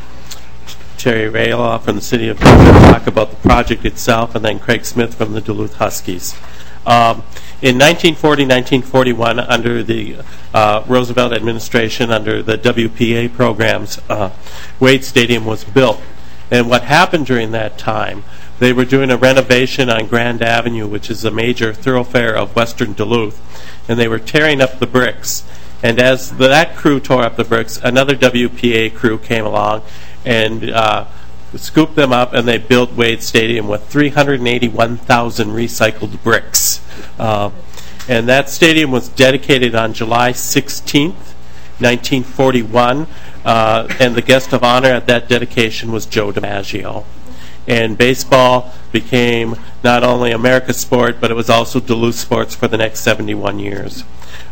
Terry Rayloff from the City of Duluth talk about the project itself, and then Craig Smith from the Duluth Huskies. In 1940-1941, under the Roosevelt administration, under the WPA programs, Wade Stadium was built. And what happened during that time, they were doing a renovation on Grand Avenue, which is a major thoroughfare of western Duluth, and they were tearing up the bricks. And as that crew tore up the bricks, another WPA crew came along and scooped them up, and they built Wade Stadium with 381,000 recycled bricks. And that stadium was dedicated on July 16th, 1941, and the guest of honor at that dedication was Joe DiMaggio. And baseball became not only America's sport, but it was also Duluth sports for the next 71 years.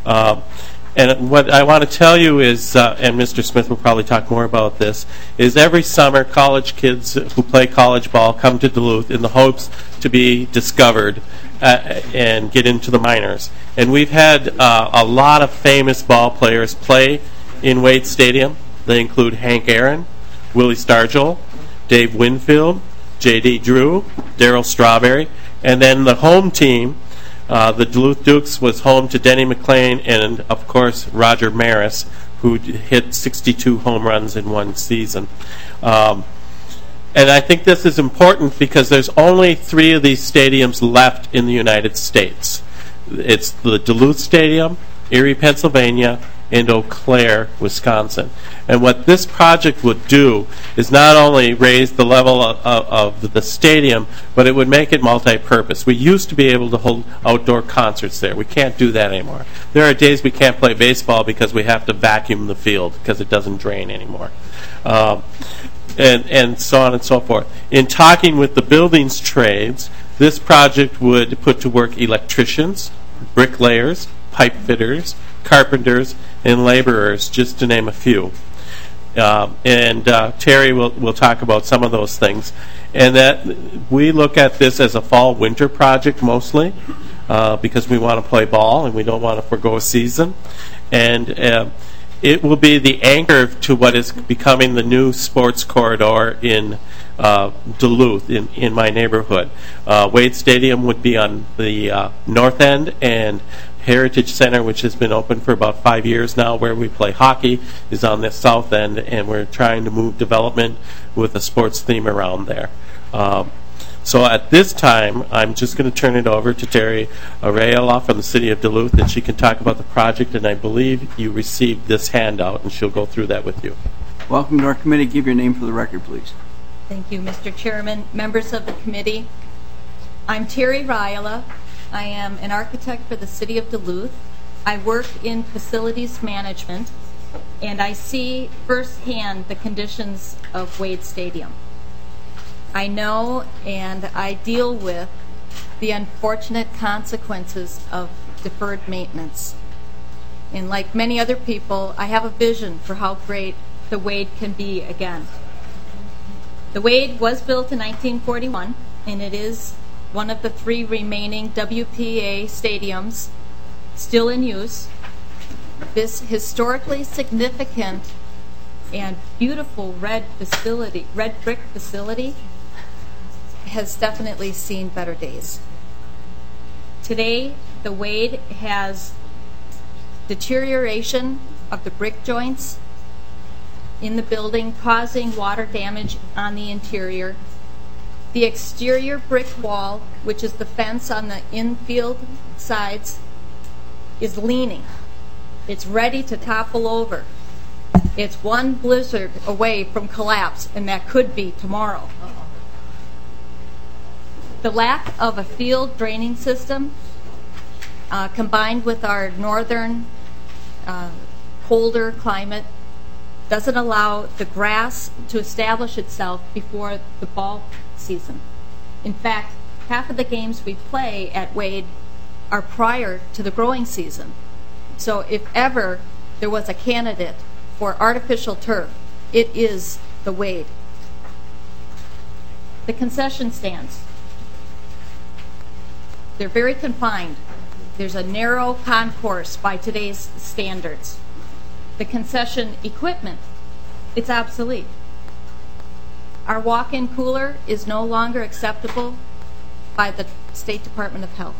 And what I want to tell you is, and Mr. Smith will probably talk more about this, is every summer college kids who play college ball come to Duluth in the hopes to be discovered and get into the minors. And we've had a lot of famous ball players play in Wade Stadium. They include Hank Aaron, Willie Stargell, Dave Winfield, J.D. Drew, Darryl Strawberry, and then the home team, the Duluth Dukes, was home to Denny McClain and, of course, Roger Maris, who hit 62 home runs in one season. And I think this is important because there's only 3 of these stadiums left in the United States. It's the Duluth Stadium, Erie, Pennsylvania, and Eau Claire, Wisconsin. And what this project would do is not only raise the level of the stadium, but it would make it multi-purpose. We used to be able to hold outdoor concerts there. We can't do that anymore. There are days we can't play baseball because we have to vacuum the field because it doesn't drain anymore. And so on and so forth. In talking with the buildings trades, this project would put to work electricians, bricklayers, pipe fitters, carpenters, and laborers, just to name a few. And Terry will talk about some of those things. And that we look at this as a fall-winter project mostly because we want to play ball and we don't want to forgo a season. And it will be the anchor to what is becoming the new sports corridor in Duluth, in my neighborhood. Wade Stadium would be on the north end, and Heritage Center, which has been open for about 5 years now, where we play hockey, is on the south end, and we're trying to move development with a sports theme around there. So at this time, I'm just going to turn it over to Terry Rayloff from the City of Duluth, and she can talk about the project, and I believe you received this handout, and she'll go through that with you. Welcome to our committee. Give your name for the record, please. Thank you, Mr. Chairman, members of the committee. I'm Terry Rayloff. I am an architect for the City of Duluth. I work in facilities management, and I see firsthand the conditions of Wade Stadium. I know and I deal with the unfortunate consequences of deferred maintenance. And like many other people, I have a vision for how great the Wade can be again. The Wade was built in 1941, and it is one of the 3 remaining WPA stadiums still in use. This historically significant and beautiful red brick facility has definitely seen better days. Today, the Wade has deterioration of the brick joints in the building, causing water damage on the interior. The exterior brick wall, which is the fence on the infield sides, is leaning. It's ready to topple over. It's one blizzard away from collapse, and that could be tomorrow. The lack of a field draining system, combined with our northern colder climate, doesn't allow the grass to establish itself before the ball season. In fact, half of the games we play at Wade are prior to the growing season. So if ever there was a candidate for artificial turf, it is the Wade. The concession stands. They're very confined. There's a narrow concourse by today's standards. The concession equipment, it's obsolete. Our walk-in cooler is no longer acceptable by the State Department of Health.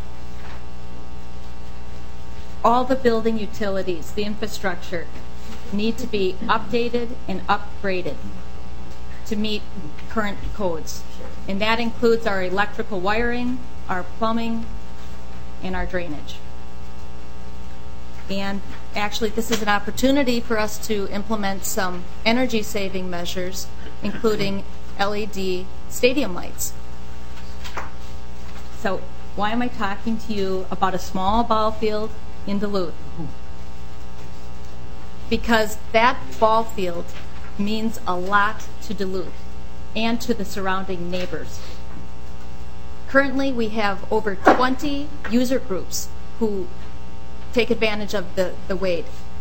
All the building utilities, the infrastructure, need to be updated and upgraded to meet current codes. And that includes our electrical wiring, our plumbing, and our drainage. And actually, this is an opportunity for us to implement some energy-saving measures, including LED stadium lights. So why am I talking to you about a small ball field in Duluth? Because that ball field means a lot to Duluth and to the surrounding neighbors. Currently, we have over 20 user groups who take advantage of the Wade.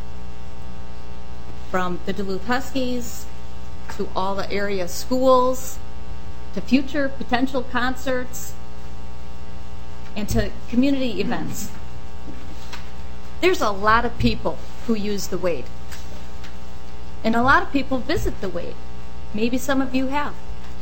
From the Duluth Huskies to all the area schools to future potential concerts and to community events. There's a lot of people who use the Wade. And a lot of people visit the Wade. Maybe some of you have.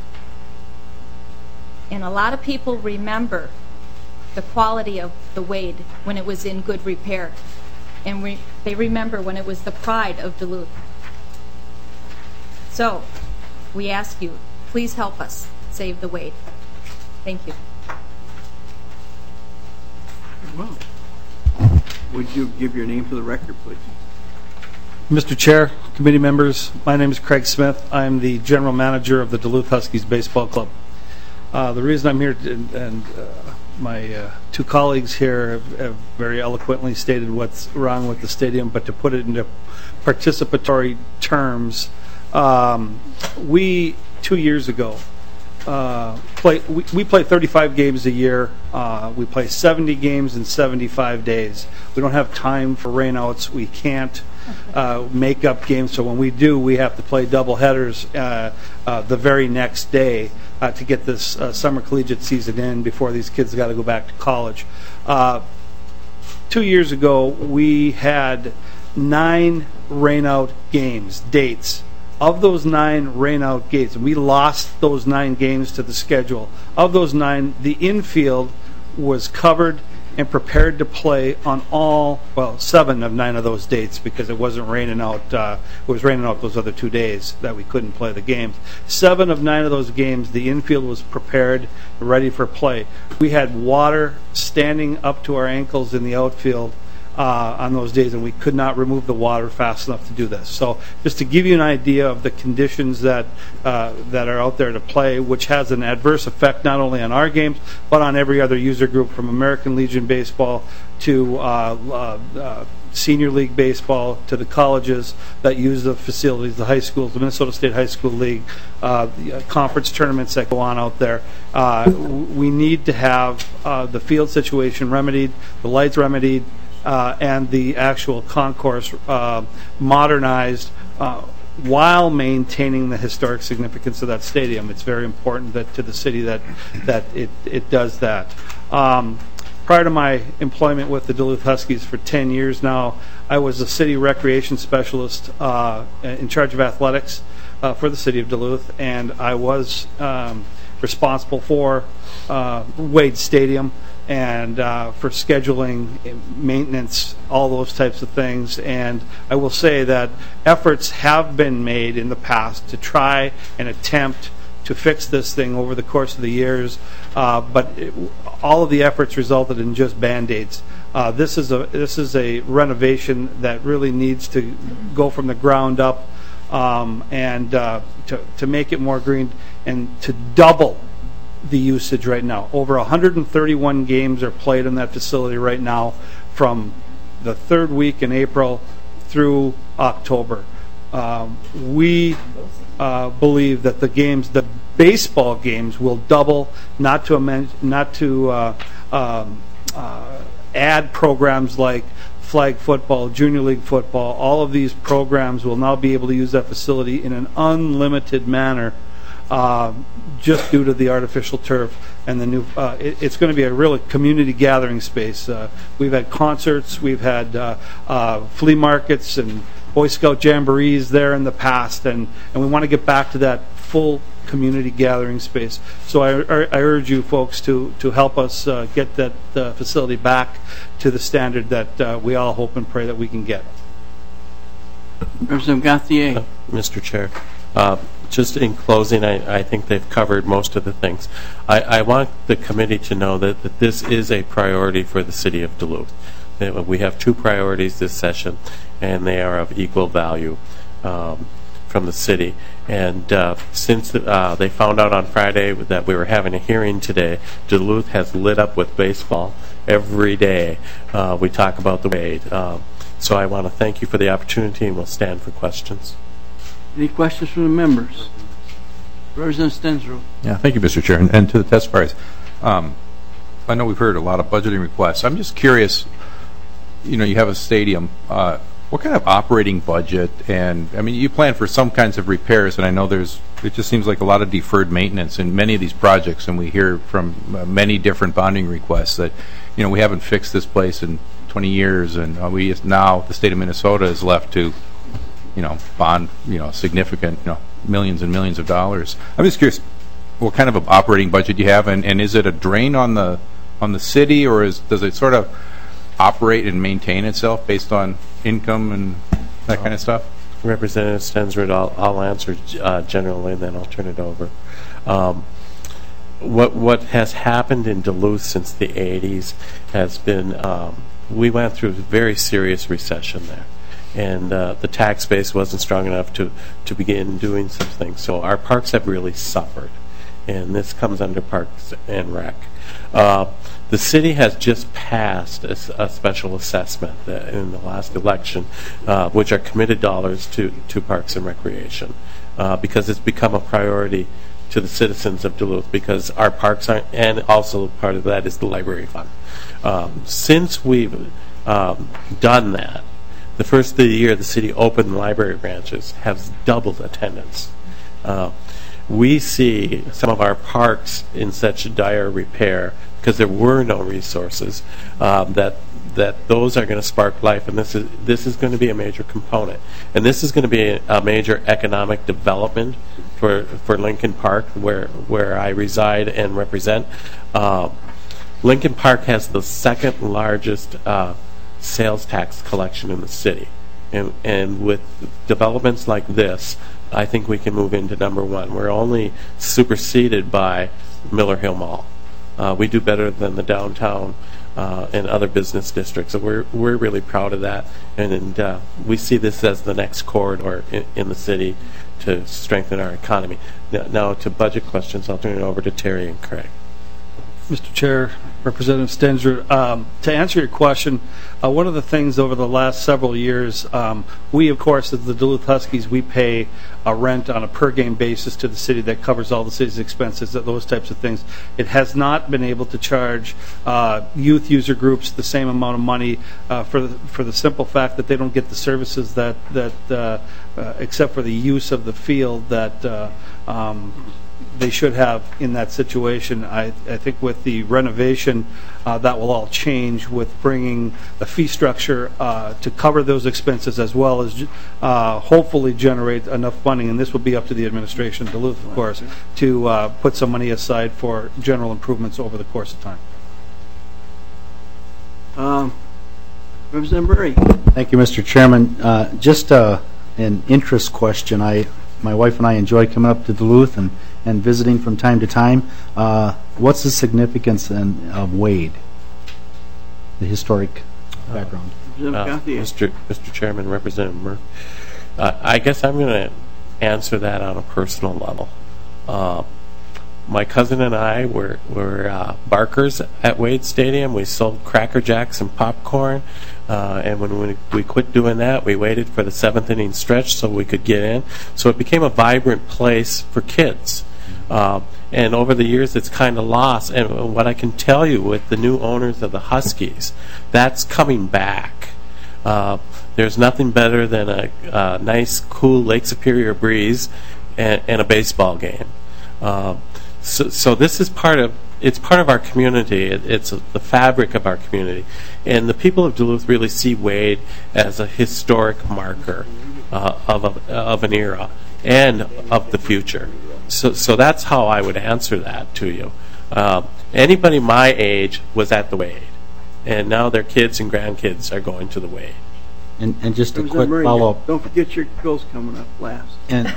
And a lot of people remember the quality of the Wade when it was in good repair. And they remember when it was the pride of Duluth. So, we ask you, please help us save the Wade. Thank you. Well, would you give your name for the record, please? Mr. Chair, committee members, my name is Craig Smith. I'm the general manager of the Duluth Huskies Baseball Club. The reason I'm here, and my two colleagues here have very eloquently stated what's wrong with the stadium, but to put it into participatory terms, we 2 years ago we play 35 games a year. We play 70 games in 75 days. We don't have time for rainouts. We can't make up games. So when we do, we have to play double headers the very next day to get this summer collegiate season in before these kids got to go back to college. 2 years ago, we had 9 rainout games, dates. Of those 9 rainout games, we lost those 9 games to the schedule. Of those 9, the infield was covered and prepared to play on 7 of 9 of those dates because it wasn't raining out. It was raining out those other 2 days that we couldn't play the games. 7 of 9 of those games, the infield was prepared, ready for play. We had water standing up to our ankles in the outfield on those days, and we could not remove the water fast enough to do this. So just to give you an idea of the conditions that are out there to play, which has an adverse effect not only on our games, but on every other user group, from American Legion Baseball to Senior League Baseball to the colleges that use the facilities, the high schools, the Minnesota State High School League, conference tournaments that go on out there. We need to have the field situation remedied, the lights remedied, and the actual concourse modernized while maintaining the historic significance of that stadium. It's very important that to the city that it does that. Prior to my employment with the Duluth Huskies for 10 years now, I was a city recreation specialist in charge of athletics for the city of Duluth, and I was responsible for Wade Stadium and for scheduling, maintenance, all those types of things. And I will say that efforts have been made in the past to try and attempt to fix this thing over the course of the years, but all of the efforts resulted in just Band-Aids. This is a renovation that really needs to go from the ground up and to make it more green and to double the usage right now. Over 131 games are played in that facility right now from the 3rd week in April through October. We believe that the baseball games will double, not to add programs like flag football, junior league football. All of these programs will now be able to use that facility in an unlimited manner, just due to the artificial turf and the new. It's going to be a real community gathering space. We've had concerts, we've had flea markets and Boy Scout jamborees there in the past, and we want to get back to that full community gathering space. So I urge you folks to help us get that facility back to the standard that we all hope and pray that we can get. Representative Gauthier. Mr. Chair, just in closing, I think they've covered most of the things. I want the committee to know that this is a priority for the city of Duluth. We have two priorities this session, and they are of equal value from the city. And since they found out on Friday that we were having a hearing today, Duluth has lit up with baseball every day. We talk about the Wade. So I want to thank you for the opportunity, and we'll stand for questions. Any questions from the members? Representative Stensrud. Yeah, thank you, Mr. Chair. And to the testifiers, I know we've heard a lot of budgeting requests. I'm just curious, you have a stadium. What kind of operating budget? And I mean, you plan for some kinds of repairs, and I know it just seems like a lot of deferred maintenance in many of these projects, and we hear from many different bonding requests that, we haven't fixed this place in 20 years, and now the state of Minnesota is left to, bond, significant, millions and millions of dollars. I'm just curious, what kind of an operating budget you have, and is it a drain on the city, or does it sort of operate and maintain itself based on income and that kind of stuff? Representative Stensrud, I'll answer generally, and then I'll turn it over. What has happened in Duluth since the 80s has been, we went through a very serious recession there, and the tax base wasn't strong enough to begin doing some things. So our parks have really suffered, and this comes under Parks and Rec. The city has just passed a special assessment in the last election, which are committed dollars to Parks and Recreation, because it's become a priority to the citizens of Duluth, because our parks are, and also part of that is the library fund. Since we've done that, the first of the year the city opened library branches has doubled attendance. We see some of our parks in such dire repair because there were no resources, that those are going to spark life, and this is going to be a major component, and this is going to be a major economic development for Lincoln Park, where I reside and represent. Lincoln Park has the second largest sales tax collection in the city, and with developments like this, I think we can move into number one. We're only superseded by Miller Hill Mall. We do better than the downtown and other business districts, so we're really proud of that, and we see this as the next corridor in the city to strengthen our economy. Now to budget questions, I'll turn it over to Terry and Craig. Mr. Chair, Representative Stensrud, to answer your question, one of the things over the last several years, we, of course, as the Duluth Huskies, we pay a rent on a per-game basis to the city that covers all the city's expenses, those types of things. It has not been able to charge youth user groups the same amount of money for the simple fact that they don't get the services that except for the use of the field that they should have in that situation. I think with the renovation, that will all change with bringing the fee structure to cover those expenses, as well as hopefully generate enough funding, and this will be up to the administration, Duluth, of course, to put some money aside for general improvements over the course of time. Representative Murray. Thank you, Mr. Chairman. Just an interest question. My wife and I enjoy coming up to Duluth and visiting from time to time. What's the significance of Wade, the historic background? Mr. Chairman, Representative Murphy, I guess I'm going to answer that on a personal level. My cousin and I were barkers at Wade Stadium. We sold Cracker Jacks and popcorn, and when we quit doing that, we waited for the seventh inning stretch so we could get in. So it became a vibrant place for kids. And over the years, it's kind of lost. And what I can tell you with the new owners of the Huskies, that's coming back. There's nothing better than a nice, cool Lake Superior breeze and a baseball game. So this is part of our community. It's the fabric of our community, and the people of Duluth really see Wade as a historic marker of an era and of the future. So that's how I would answer that to you. Anybody my age was at the Wade, and now their kids and grandkids are going to the Wade. And just a quick follow-up. Don't forget your bills coming up last. And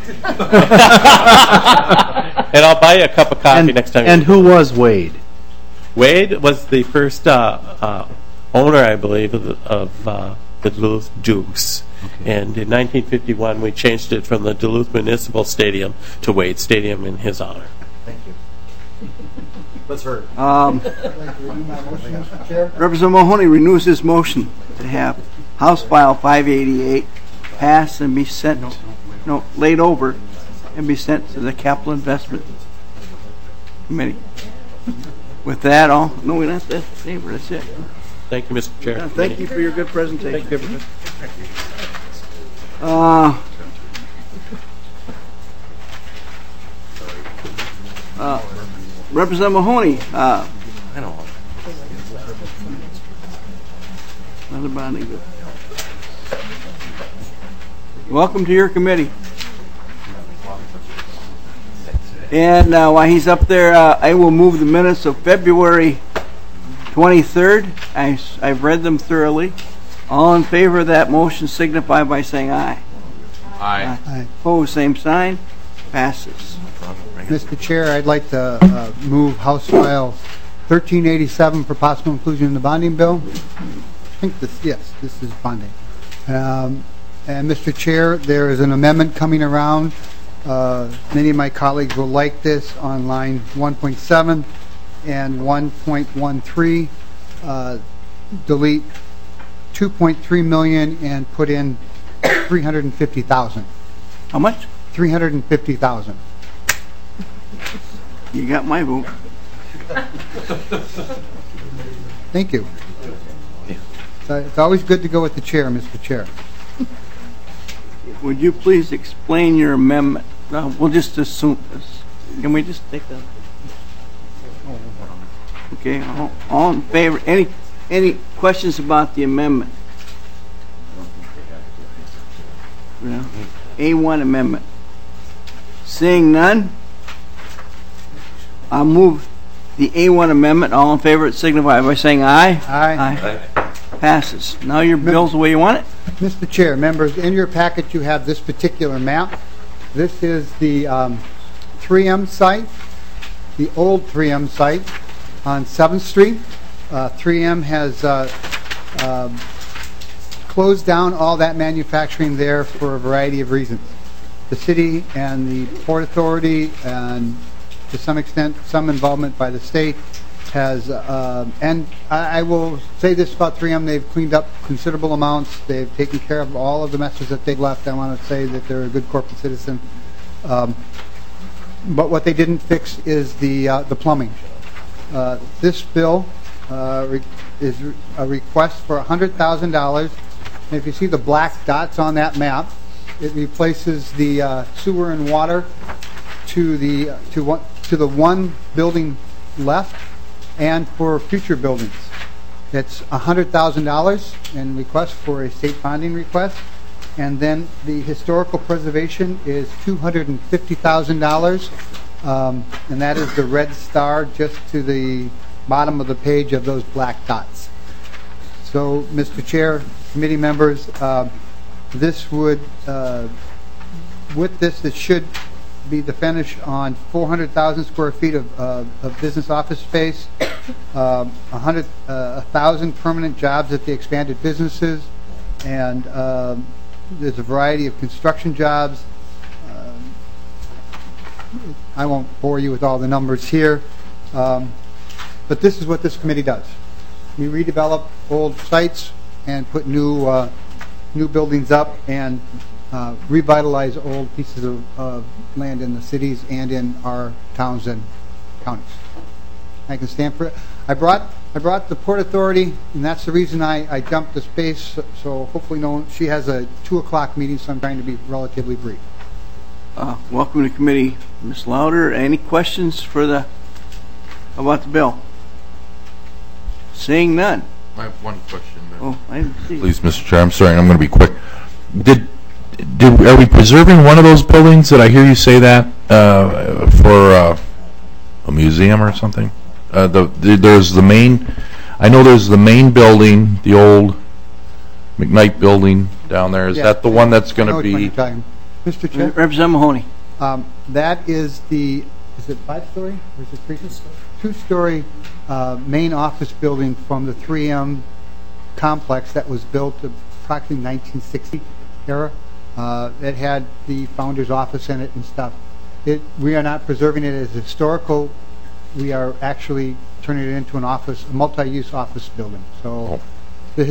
I'll buy you a cup of coffee next time. And who was Wade? Wade was the first owner, I believe, of the Duluth Dukes. Okay. And in 1951, we changed it from the Duluth Municipal Stadium to Wade Stadium in his honor. Thank you. Let's hear it. Representative Mahoney renews his motion to have House File 588 pass and be sent, laid over and be sent to the Capital Investment Committee. With that, no, we don't have to favor. That's it. Thank you, Mr. Chair. Thank you for your good presentation. Thank you. Representative Mahoney. Another bonding bill. Welcome to your committee. And while he's up there, I will move the minutes of February 23rd. I've read them thoroughly. All in favor of that motion signify by saying aye. Aye. Aye. Opposed, same sign. Passes. Mr. Chair, I'd like to move House File 1387 for possible inclusion in the bonding bill. I think this is bonding. And Mr. Chair, there is an amendment coming around. Many of my colleagues will like this on line 1.7 and 1.13. Delete 2.3 million and put in 350,000. How much? 350,000. You got my vote. Thank you. It's always good to go with the chair, Mr. Chair. Would you please explain your amendment? We'll just assume this. Can we just take that? Okay, all in favor? Any questions about the amendment? Yeah. A1 amendment. Seeing none, I'll move the A1 amendment. All in favor, signify by saying aye. Aye. Passes. Now your bill's the way you want it? Mr. Chair, members, in your packet you have this particular map. This is the 3M site, the old 3M site on 7th Street. 3M has closed down all that manufacturing there for a variety of reasons. The city and the Port Authority, and to some extent some involvement by the state, has, and I will say this about 3M, they've cleaned up considerable amounts. They've taken care of all of the messes that they've left. I want to say that they're a good corporate citizen. But what they didn't fix is the plumbing. This bill is a request for $100,000. And if you see the black dots on that map, it replaces the sewer and water to the one building left, and for future buildings. It's $100,000 in request for a state bonding request, and then the historical preservation is $250,000, and that is the red star just to the bottom of the page of those black dots. So, Mr. Chair, committee members, this would, with this, it should be the finish on 400,000 square feet of business office space, 1,000 permanent jobs at the expanded businesses, and there's a variety of construction jobs. I won't bore you with all the numbers here, but this is what this committee does. We redevelop old sites and put new buildings up, and revitalize old pieces of land in the cities and in our towns and counties. I can stand for it. I brought the Port Authority, and that's the reason I jumped the space, so hopefully she has a 2 o'clock meeting, so I'm trying to be relatively brief. Welcome to committee, Ms. Louder. Any questions about the bill? Seeing none. I have one question. Oh, I didn't see. Please, Mr. Chair, I'm sorry, I'm going to be quick. Are we preserving one of those buildings? Did I hear you say that for a museum or something? There's the main. I know there's the main building, the old McKnight building down there. Is that the one that's going to be? Mr. Chair? Representative Mahoney. That is is it 5-story or is it 3-story? 2-story main office building from the 3M complex that was built approximately 1960 era. It had the founder's office in it and stuff. We are not preserving it as historical. We are actually turning it into a multi-use office building. So the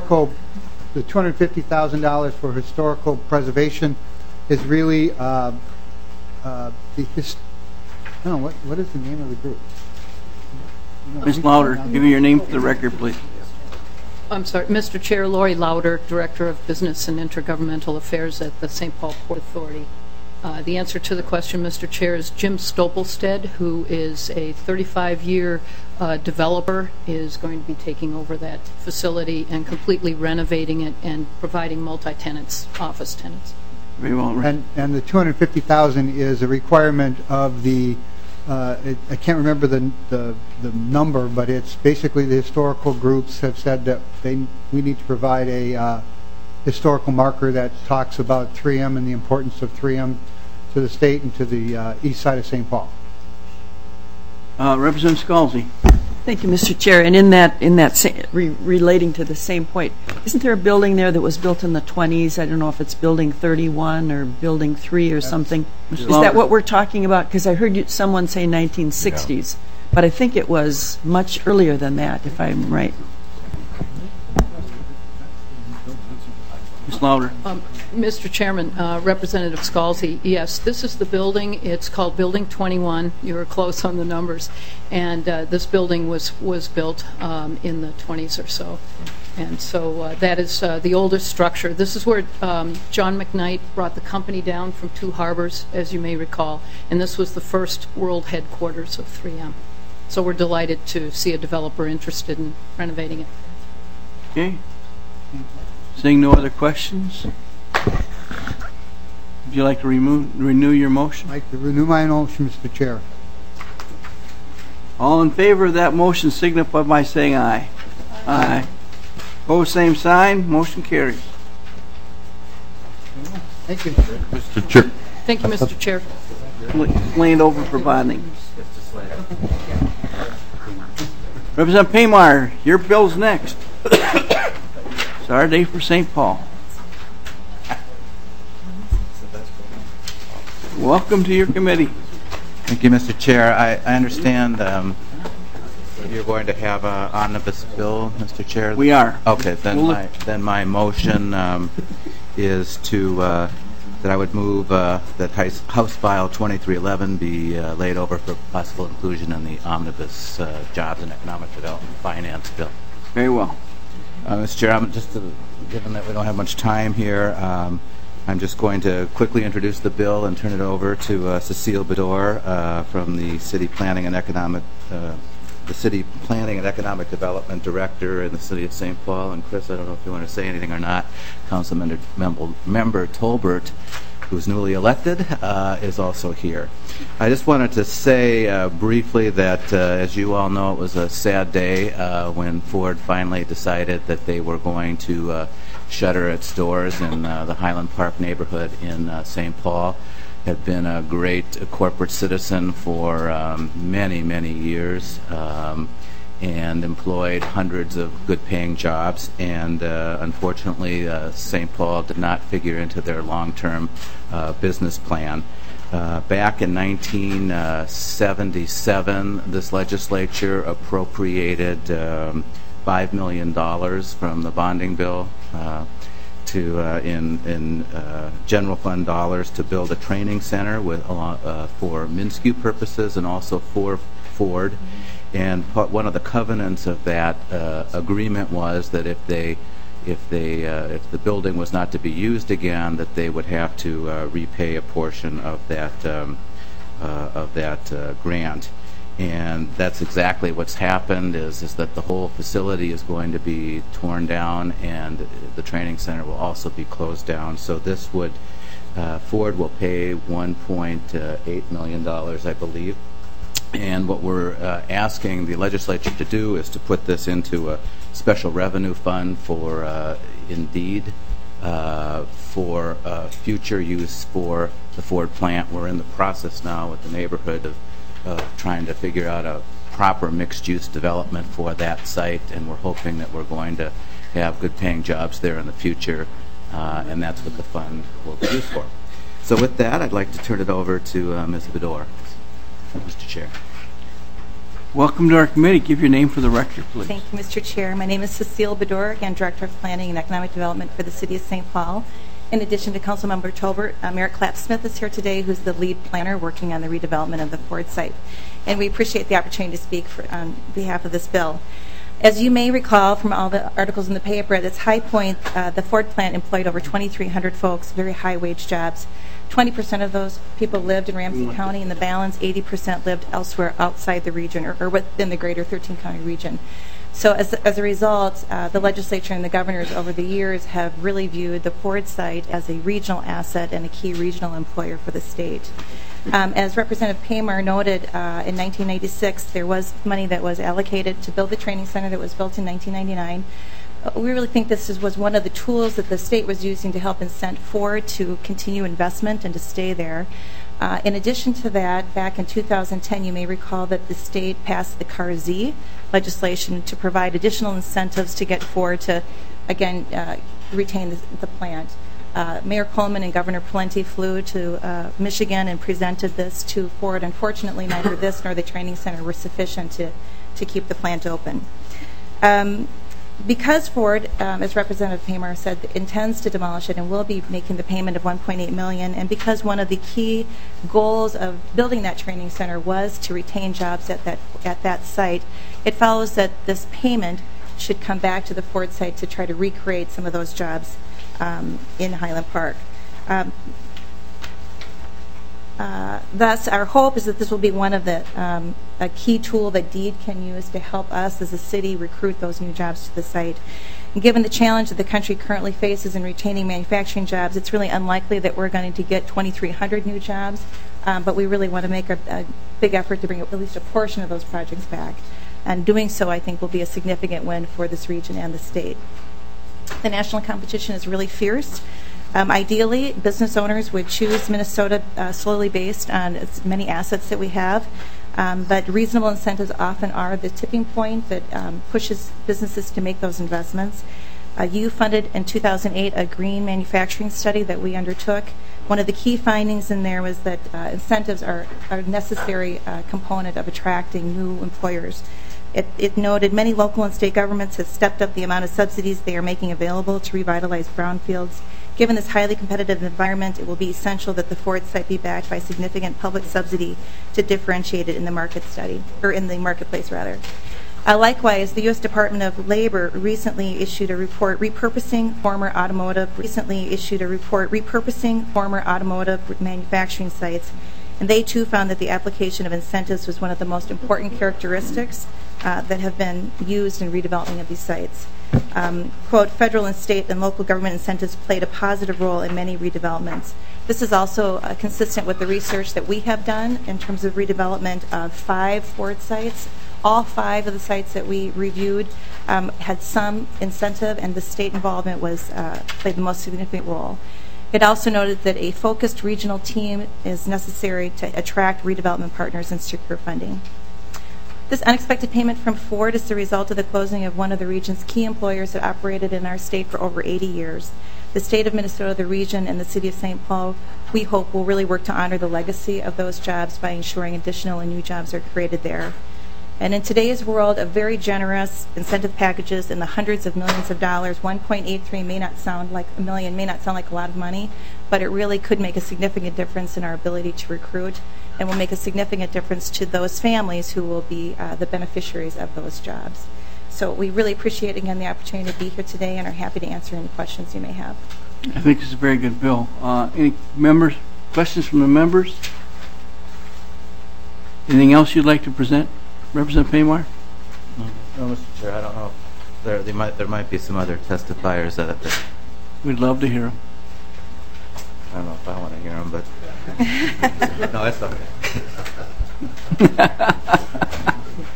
$250,000 for historical preservation is really what is the name of the group? Ms. Louder, give me your name for the record, please. I'm sorry, Mr. Chair, Lori Louder, Director of Business and Intergovernmental Affairs at the St. Paul Port Authority. The answer to the question, Mr. Chair, is Jim Stopelstead, who is a 35-year developer, is going to be taking over that facility and completely renovating it and providing multi-tenants, office tenants. Very well. And the $250,000 is a requirement of the. I can't remember the number, but it's basically the historical groups have said that we need to provide a historical marker that talks about 3M and the importance of 3M to the state and to the east side of St. Paul. Representative Scalzi. Thank you, Mr. Chair. And relating to the same point, isn't there a building there that was built in the 20s? I don't know if it's Building 31 or Building 3 or something. Is that what we're talking about? Because I heard someone say 1960s, but I think it was much earlier than that, if I'm right. Ms. Louder. Mr. Chairman, Representative Scalzi, yes, this is the building. It's called Building 21. You were close on the numbers. And this building was built in the 20s or so. And so that is the oldest structure. This is where John McKnight brought the company down from Two Harbors, as you may recall. And this was the first world headquarters of 3M. So we're delighted to see a developer interested in renovating it. Okay. Seeing no other questions, would you like to renew your motion? I'd like to renew my motion, Mr. Chair. All in favor of that motion signify by saying aye. Aye. Opposed, same sign. Motion carries. Thank you. Mr. Chair. Thank you, Mr. Chair. Land over for bonding. Representative Paymeyer, your bill's next. It's our day for St. Paul. Welcome to your committee. Thank you, Mr. Chair. I understand you're going to have an omnibus bill, Mr. Chair? We are. Okay, then my motion is that I would move that House File 2311 be laid over for possible inclusion in the omnibus Jobs and Economic Development Finance Bill. Very well. Mr. Chair, given that we don't have much time here, I'm just going to quickly introduce the bill and turn it over to Cecile Bedore from the City Planning and Economic Development Director in the City of St. Paul. And Chris, I don't know if you want to say anything or not. Councilmember Tolbert, who's newly elected, is also here. I just wanted to say briefly that, as you all know, it was a sad day when Ford finally decided that they were going to shutter its doors in the Highland Park neighborhood in St. Paul. Had been a great corporate citizen for many, many years and employed hundreds of good-paying jobs. And unfortunately, St. Paul did not figure into their long-term business plan. Back in 1977, this legislature appropriated $5 million from the bonding bill to in general fund dollars to build a training center for Minsky purposes and also for Ford. And one of the covenants of that agreement was that if the building was not to be used again, that they would have to repay a portion of that grant. And that's exactly what's happened, is that the whole facility is going to be torn down and the training center will also be closed down. So this would, Ford will pay $1.8 million, I believe. And what we're asking the legislature to do is to put this into a special revenue fund for Indeed for future use for the Ford plant. We're in the process now with the neighborhood of trying to figure out a proper mixed-use development for that site, and we're hoping that we're going to have good-paying jobs there in the future, and that's what the fund will be used for. So with that, I'd like to turn it over to Ms. Bedore, Mr. Chair. Welcome to our committee. Give your name for the record, please. Thank you, Mr. Chair. My name is Cecile Bedore, again, Director of Planning and Economic Development for the City of St. Paul. In addition to Councilmember Tolbert, Merrick Clapp-Smith is here today, who's the lead planner working on the redevelopment of the Ford site. And we appreciate the opportunity to speak on behalf of this bill. As you may recall from all the articles in the paper, at its high point, the Ford plant employed over 2,300 folks, very high-wage jobs. 20% of those people lived in Ramsey County, and the balance, 80%, lived elsewhere outside the region or within the greater 13-county region. So as a result, the legislature and the governors over the years have really viewed the Ford site as a regional asset and a key regional employer for the state. As Representative Pamar noted, in 1996, there was money that was allocated to build the training center that was built in 1999. We really think this was one of the tools that the state was using to help incent Ford to continue investment and to stay there. In addition to that, back in 2010, you may recall that the state passed the CAR-Z legislation to provide additional incentives to get Ford to, again, retain the plant. Mayor Coleman and Governor Pawlenty flew to Michigan and presented this to Ford. Unfortunately, neither this nor the training center were sufficient to keep the plant open. Because Ford, as Representative Pamar said, intends to demolish it and will be making the payment of $1.8 million, and because one of the key goals of building that training center was to retain jobs at that site, it follows that this payment should come back to the Ford site to try to recreate some of those jobs in Highland Park. Thus, our hope is that this will be one of the a key tool that DEED can use to help us as a city recruit those new jobs to the site. And given the challenge that the country currently faces in retaining manufacturing jobs, it's really unlikely that we're going to get 2,300 new jobs, but we really want to make a big effort to bring at least a portion of those projects back. And doing so, I think, will be a significant win for this region and the state. The national competition is really fierce. Ideally, business owners would choose Minnesota solely based on its many assets that we have, but reasonable incentives often are the tipping point that pushes businesses to make those investments. You funded in 2008 a green manufacturing study that we undertook. One of the key findings in there was that incentives are a necessary component of attracting new employers. It noted many local and state governments have stepped up the amount of subsidies they are making available to revitalize brownfields. Given this highly competitive environment, it will be essential that the Ford site be backed by significant public subsidy to differentiate it in the marketplace rather. Likewise, the U.S. Department of Labor recently issued a report repurposing former automotive manufacturing sites, and they too found that the application of incentives was one of the most important characteristics that have been used in redevelopment of these sites. Quote, federal and state and local government incentives played a positive role in many redevelopments. This is also consistent with the research that we have done in terms of redevelopment of 5 Ford sites. All 5 of the sites that we reviewed had some incentive, and the state involvement played the most significant role. It also noted that a focused regional team is necessary to attract redevelopment partners and secure funding. This unexpected payment from Ford is the result of the closing of one of the region's key employers that operated in our state for over 80 years. The state of Minnesota, the region, and the city of St. Paul, we hope, will really work to honor the legacy of those jobs by ensuring additional and new jobs are created there. And in today's world of very generous incentive packages in the hundreds of millions of dollars, 1.83 may not sound like a million, may not sound like a lot of money, but it really could make a significant difference in our ability to recruit and will make a significant difference to those families who will be the beneficiaries of those jobs. So we really appreciate, again, the opportunity to be here today and are happy to answer any questions you may have. I think it's a very good bill. Any members, questions from the members? Anything else you'd like to present? Representative Paymar? No, Mr. Chair, I don't know. There might be some other testifiers that we'd love to hear them. I don't know if I want to hear them, but no, it's okay.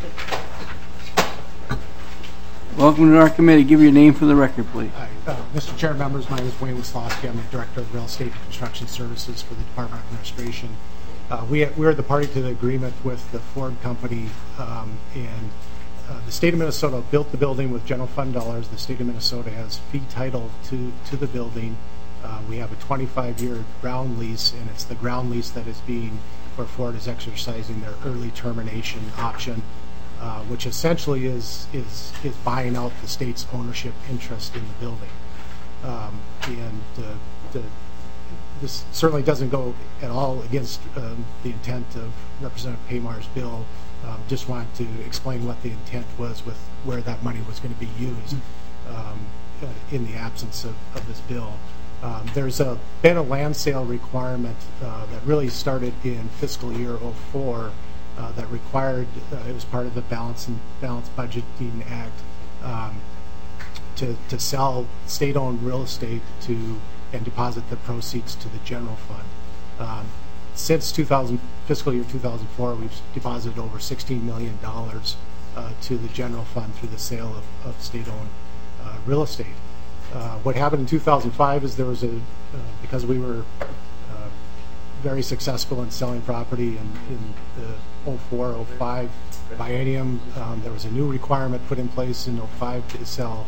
Welcome to our committee. Give your name for the record, please. Hi, Mr. Chair, members, my name is Wayne Wisłowski. I'm the Director of Real Estate and Construction Services for the Department of Administration. We are the party to the agreement with the Ford Company, and the state of Minnesota built the building with general fund dollars. The state of Minnesota has fee title to the building. We have a 25-year ground lease, and it's the ground lease that is where Ford is exercising their early termination option, which essentially is buying out the state's ownership interest in the building. This certainly doesn't go at all against the intent of Representative Paymar's bill. Just wanted to explain what the intent was with where that money was going to be used in the absence of this bill. There's been a land sale requirement that really started in fiscal year 04 that required, it was part of the Balanced Budgeting Act, to sell state-owned real estate and deposit the proceeds to the general fund. Since fiscal year 2004, we've deposited over $16 million to the general fund through the sale of state-owned real estate. What happened in 2005 is there was because we were very successful in selling property in the 04-05 biennium, there was a new requirement put in place in 05 to sell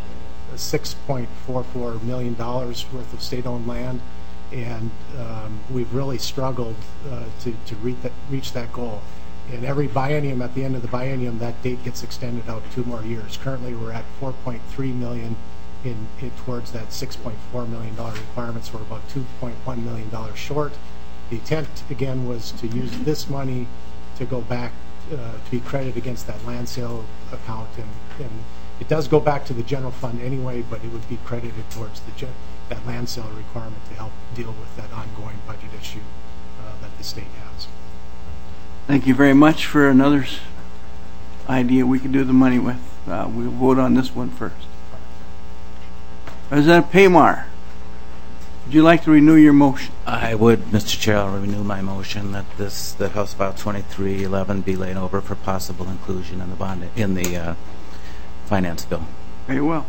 $6.44 million worth of state-owned land, and we've really struggled to reach that goal. And every biennium, at the end of the biennium, that date gets extended out 2 more years. Currently, we're at $4.3 million towards that $6.4 million requirements. We're about $2.1 million short. The intent, again, was to use this money to go back to be credited against that land sale account, and it does go back to the general fund anyway, but it would be credited towards that land sale requirement to help deal with that ongoing budget issue that the state has. Thank you very much for another idea we could do the money with. We'll vote on this one first. Representative Paymar, would you like to renew your motion? I would, Mr. Chair. I'll renew my motion that House File 2311 be laid over for possible inclusion in the finance bill. Very well.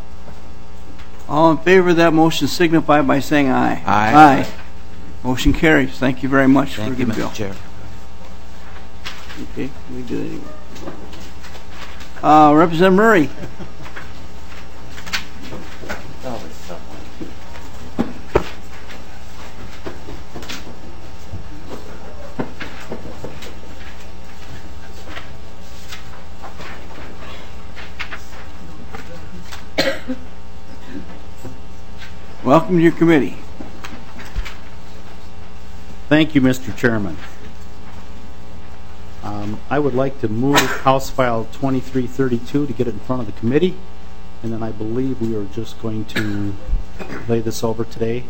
All in favor of that motion signify by saying aye. Aye. Aye. Motion carries. Thank you very much for the bill. Thank you, Mr. Chair. Okay, we do it anyway. Representative Murray. Welcome to your committee. Thank you, Mr. Chairman. I would like to move House File 2332 to get it in front of the committee, and then I believe we are just going to lay this over today.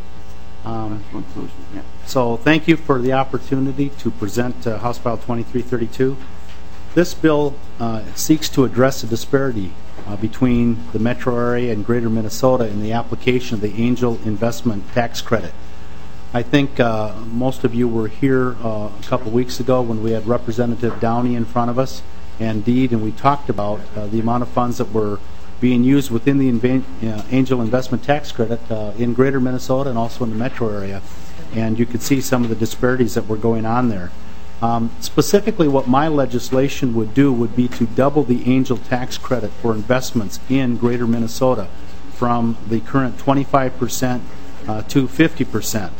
So thank you for the opportunity to present House File 2332. This bill seeks to address the disparity between the metro area and greater Minnesota in the application of the Angel Investment Tax Credit. I think most of you were here a couple weeks ago when we had Representative Downey in front of us, and we talked about the amount of funds that were being used within the Angel Investment Tax Credit in greater Minnesota and also in the metro area. And you could see some of the disparities that were going on there. Specifically, what my legislation would do would be to double the Angel tax credit for investments in greater Minnesota from the current 25% to 50%.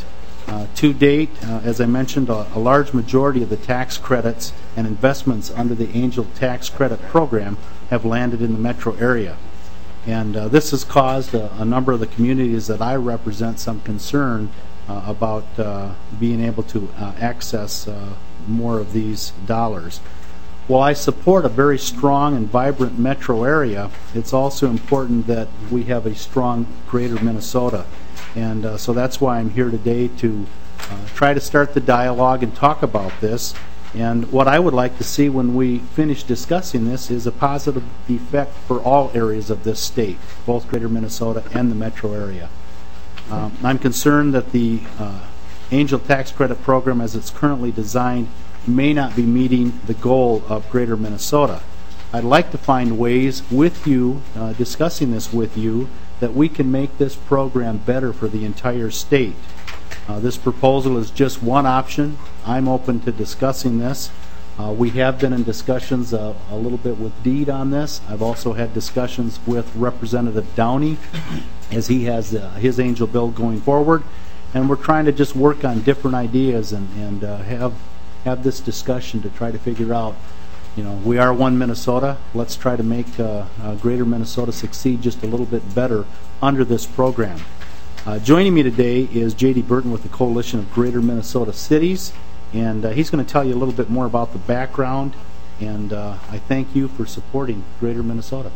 To date, as I mentioned, a large majority of the tax credits and investments under the Angel Tax Credit Program have landed in the metro area. And this has caused a number of the communities that I represent some concern about being able to access more of these dollars. While I support a very strong and vibrant metro area, it's also important that we have a strong greater Minnesota. And so that's why I'm here today to try to start the dialogue and talk about this. And what I would like to see when we finish discussing this is a positive effect for all areas of this state, both greater Minnesota and the metro area. I'm concerned that the Angel Tax Credit Program as it's currently designed may not be meeting the goal of greater Minnesota. I'd like to find ways with you, discussing this with you, that we can make this program better for the entire state. This proposal is just one option. I'm open to discussing this. We have been in discussions a little bit with Deed on this. I've also had discussions with Representative Downey as he has his Angel bill going forward. And we're trying to just work on different ideas and have this discussion to try to figure out, you know, we are one Minnesota. Let's try to make greater Minnesota succeed just a little bit better under this program. Joining me today is J.D. Burton with the Coalition of Greater Minnesota Cities, and he's going to tell you a little bit more about the background, and I thank you for supporting Greater Minnesota.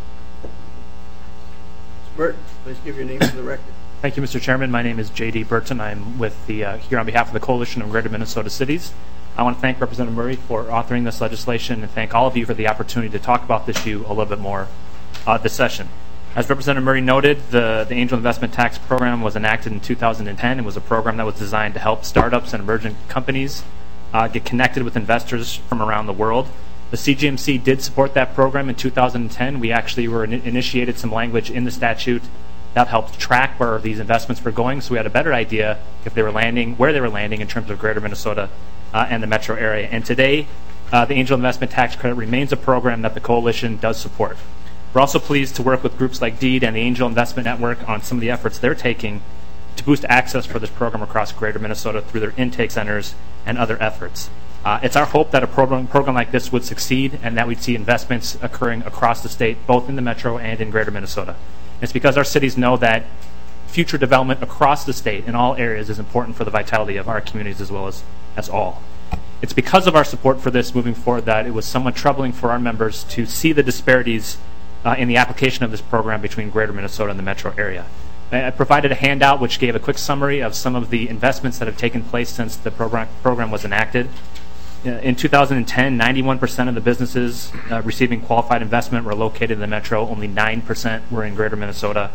Mr. Burton, please give your name for the record. Thank you, Mr. Chairman. My name is J.D. Burton. I'm with the here on behalf of the Coalition of Greater Minnesota Cities. I want to thank Representative Murray for authoring this legislation and thank all of you for the opportunity to talk about this issue a little bit more this session. As Representative Murray noted, the Angel Investment Tax Program was enacted in 2010. It was a program that was designed to help startups and emerging companies get connected with investors from around the world. The CGMC did support that program in 2010. We actually initiated some language in the statute that helped track where these investments were going, so we had a better idea if they were landing, where they were landing in terms of greater Minnesota and the metro area. And today, the Angel Investment Tax Credit remains a program that the Coalition does support. We're also pleased to work with groups like Deed and the Angel Investment Network on some of the efforts they're taking to boost access for this program across greater Minnesota through their intake centers and other efforts. It's our hope that a program like this would succeed and that we'd see investments occurring across the state, both in the metro and in greater Minnesota. It's because our cities know that future development across the state in all areas is important for the vitality of our communities as well as all. It's because of our support for this moving forward that it was somewhat troubling for our members to see the disparities in the application of this program between greater Minnesota and the metro area. I provided a handout which gave a quick summary of some of the investments that have taken place since the program was enacted. In 2010, 91% of the businesses receiving qualified investment were located in the metro. Only 9% were in greater Minnesota.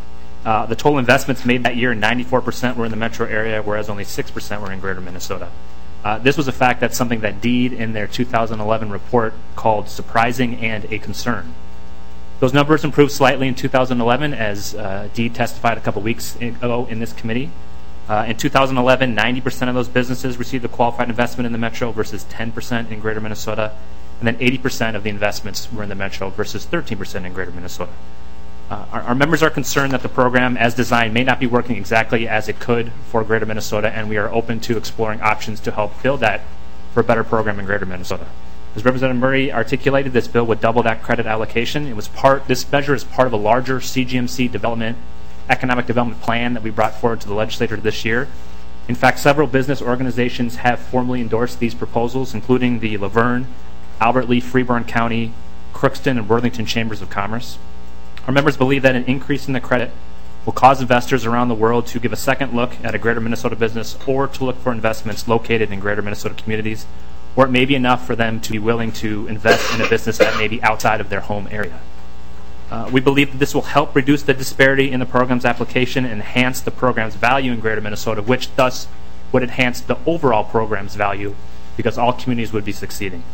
The total investments made that year, 94% were in the metro area, whereas only 6% were in greater Minnesota. This was a fact that's something that Deed in their 2011 report called surprising and a concern. Those numbers improved slightly in 2011 as Deed testified a couple weeks ago in this committee. In 2011, 90% of those businesses received a qualified investment in the metro versus 10% in greater Minnesota, and then 80% of the investments were in the metro versus 13% in greater Minnesota. Our members are concerned that the program as designed may not be working exactly as it could for greater Minnesota, and we are open to exploring options to help build that for a better program in greater Minnesota. As Representative Murray articulated, this bill would double that credit allocation. This measure is part of a larger CGMC economic development plan that we brought forward to the legislature this year. In fact, several business organizations have formally endorsed these proposals, including the Laverne, Albert Lee, Freeborn County, Crookston, and Worthington Chambers of Commerce. Our members believe that an increase in the credit will cause investors around the world to give a second look at a greater Minnesota business or to look for investments located in greater Minnesota communities, or it may be enough for them to be willing to invest in a business that may be outside of their home area. We believe that this will help reduce the disparity in the program's application and enhance the program's value in greater Minnesota, which thus would enhance the overall program's value because all communities would be succeeding.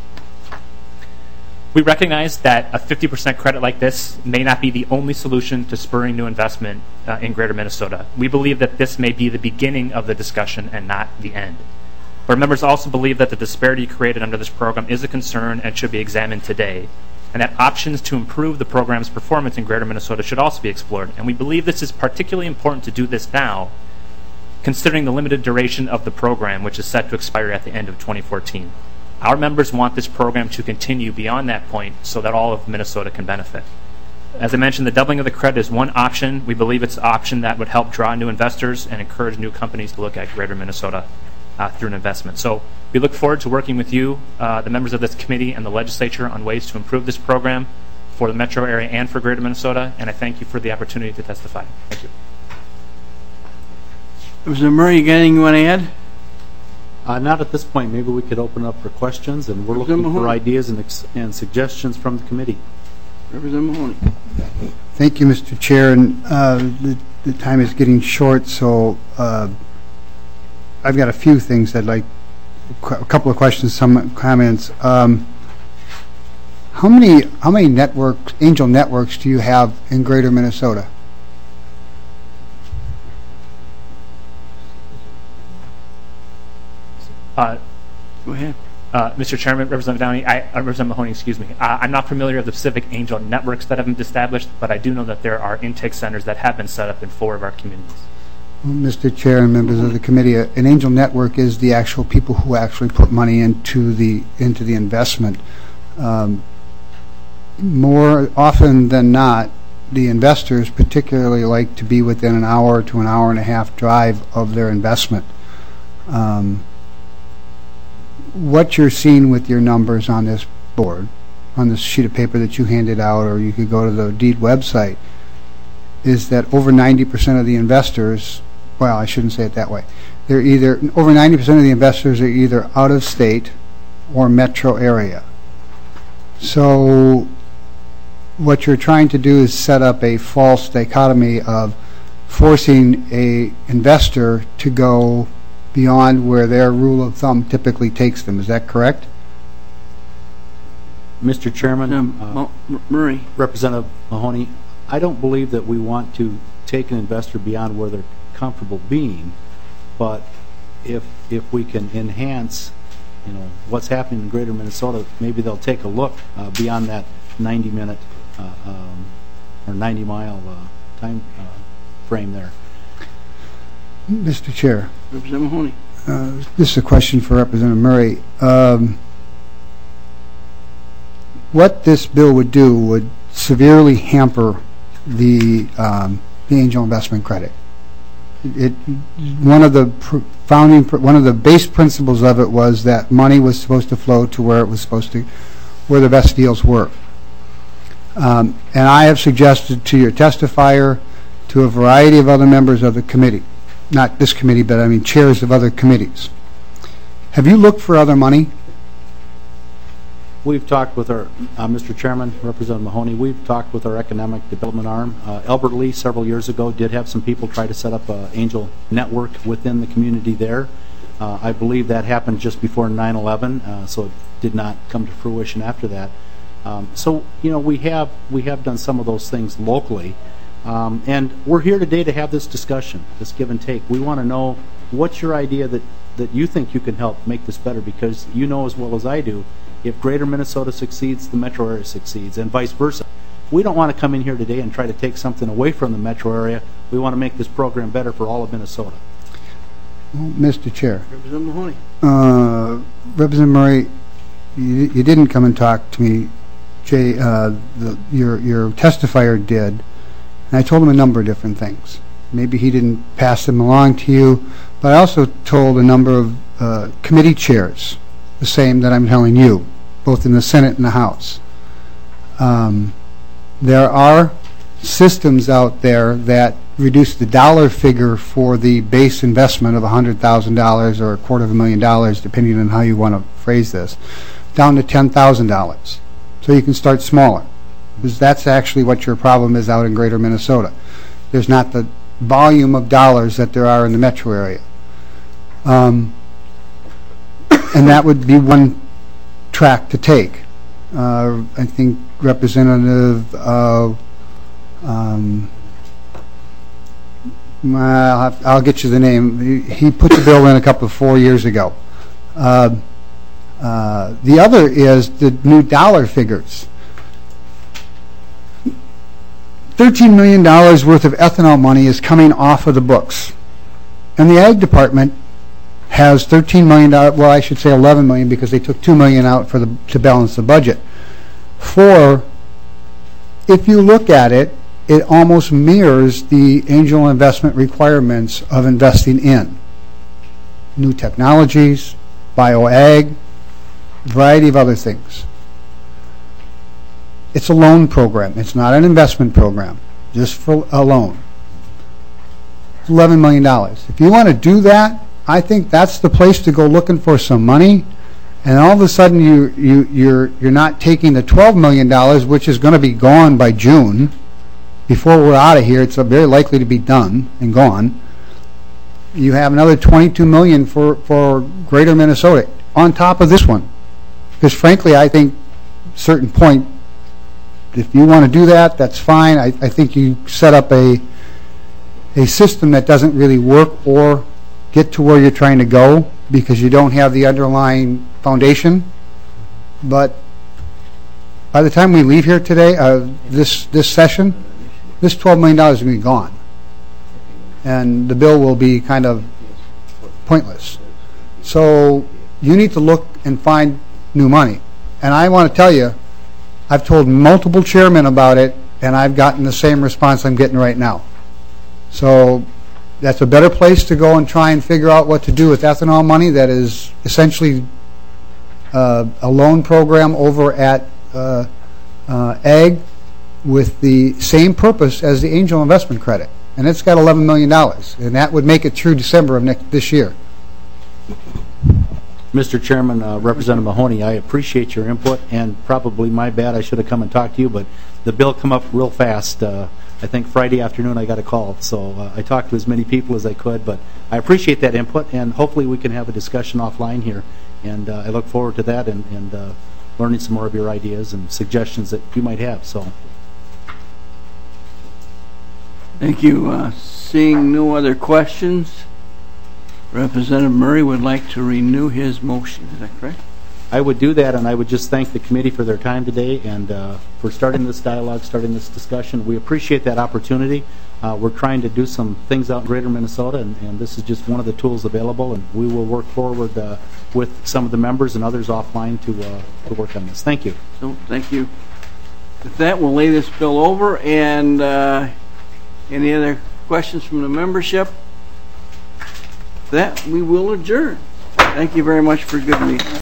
We recognize that a 50% credit like this may not be the only solution to spurring new investment in greater Minnesota. We believe that this may be the beginning of the discussion and not the end. Our members also believe that the disparity created under this program is a concern and should be examined today, and that options to improve the program's performance in greater Minnesota should also be explored. And we believe this is particularly important to do this now considering the limited duration of the program, which is set to expire at the end of 2014. Our members want this program to continue beyond that point so that all of Minnesota can benefit. As I mentioned, the doubling of the credit is one option. We believe it's an option that would help draw new investors and encourage new companies to look at Greater Minnesota through an investment. So we look forward to working with you, the members of this committee and the legislature, on ways to improve this program for the metro area and for Greater Minnesota, and I thank you for the opportunity to testify. Thank you. Mr. Murray, you got anything you want to add? Not at this point. Maybe we could open up for questions, and we're looking for ideas and suggestions from the committee. Representative Mahoney. Thank you, Mr. Chair. And the time is getting short, so I've got a few things I'd like, a couple of questions, some comments. How many networks, Angel networks, do you have in Greater Minnesota? Go ahead. Mr. Chairman, Representative Downey, Representative Mahoney, excuse me. I'm not familiar with the specific Angel networks that have been established, but I do know that there are intake centers that have been set up in 4 of our communities. Well, Mr. Chair and members of the committee, an Angel network is the actual people who actually put money into the investment. More often than not, the investors particularly like to be within an hour to an hour and a half drive of their investment. What you're seeing with your numbers on this board, on this sheet of paper that you handed out, or you could go to the deed website, is that over 90% of the investors, well, I shouldn't say it that way, they're either, over 90% of the investors are either out of state or metro area. So what you're trying to do is set up a false dichotomy of forcing a investor to go beyond where their rule of thumb typically takes them. Is that correct? Mr. Chairman, Murray. Representative Mahoney, I don't believe that we want to take an investor beyond where they're comfortable being, but if we can enhance, what's happening in Greater Minnesota, maybe they'll take a look beyond that 90-minute or 90-mile time frame there. Mr. Chair. Representative Mahoney. This is a question for Representative Murray. What this bill would do would severely hamper the Angel Investment Credit. One of the base principles of it was that money was supposed to flow to where it was supposed to, where the best deals were. And I have suggested to your testifier, to a variety of other members of the committee, not this committee, but I mean chairs of other committees. Have you looked for other money? We've talked with our, Mr. Chairman, Representative Mahoney, we've talked with our economic development arm. Albert Lee several years ago did have some people try to set up an Angel network within the community there. I believe that happened just before 9/11, so it did not come to fruition after that. So, we have done some of those things locally. And we're here today to have this discussion, this give and take. We want to know what's your idea that you think you can help make this better, because you know as well as I do, if Greater Minnesota succeeds, the metro area succeeds, and vice versa. We don't want to come in here today and try to take something away from the metro area. We want to make this program better for all of Minnesota. Well, Mr. Chair. Representative Mahoney. Representative Murray, you didn't come and talk to me. Jay, your testifier did. And I told him a number of different things. Maybe he didn't pass them along to you, but I also told a number of committee chairs the same that I'm telling you, both in the Senate and the House. There are systems out there that reduce the dollar figure for the base investment of $100,000 or $250,000, depending on how you want to phrase this, down to $10,000. So you can start smaller. Because that's actually what your problem is out in Greater Minnesota. There's not the volume of dollars that there are in the metro area. And that would be one track to take. I think Representative, I'll get you the name. He put the bill in a couple of 4 years ago. The other is the new dollar figures. $13 million worth of ethanol money is coming off of the books. And the Ag Department has $13 million, well, I should say $11 million because they took $2 million out to balance the budget. If you look at it, it almost mirrors the angel investment requirements of investing in new technologies, bioag, a variety of other things. It's a loan program. It's not an investment program, just for a loan. It's $11 million. If you want to do that, I think that's the place to go looking for some money. And all of a sudden, you're not taking the $12 million, which is going to be gone by June. Before we're out of here, it's very likely to be done and gone. You have another $22 million for Greater Minnesota on top of this one. Because frankly, I think certain point, if you want to do that, that's fine. I think you set up a system that doesn't really work or get to where you're trying to go because you don't have the underlying foundation. But by the time we leave here today, this session, this $12 million is going to be gone. And the bill will be kind of pointless. So you need to look and find new money. And I want to tell you, I've told multiple chairmen about it, and I've gotten the same response I'm getting right now. So that's a better place to go and try and figure out what to do with ethanol money that is essentially a loan program over at Ag with the same purpose as the angel investment credit. And it's got $11 million, and that would make it through December of this year. Mr. Chairman, Representative Mahoney, I appreciate your input, and probably my bad, I should have come and talked to you, but the bill come up real fast. I think Friday afternoon I got a call, so I talked to as many people as I could, but I appreciate that input, and hopefully we can have a discussion offline here, and I look forward to that and learning some more of your ideas and suggestions that you might have. So, thank you. Seeing no other questions, Representative Murray would like to renew his motion. Is that correct? I would do that, and I would just thank the committee for their time today and for starting this dialogue, starting this discussion. We appreciate that opportunity. We're trying to do some things out in Greater Minnesota, and this is just one of the tools available, and we will work forward with some of the members and others offline to work on this. Thank you. So, thank you. With that, we'll lay this bill over, and any other questions from the membership? That we will adjourn. Thank you very much for a good meeting.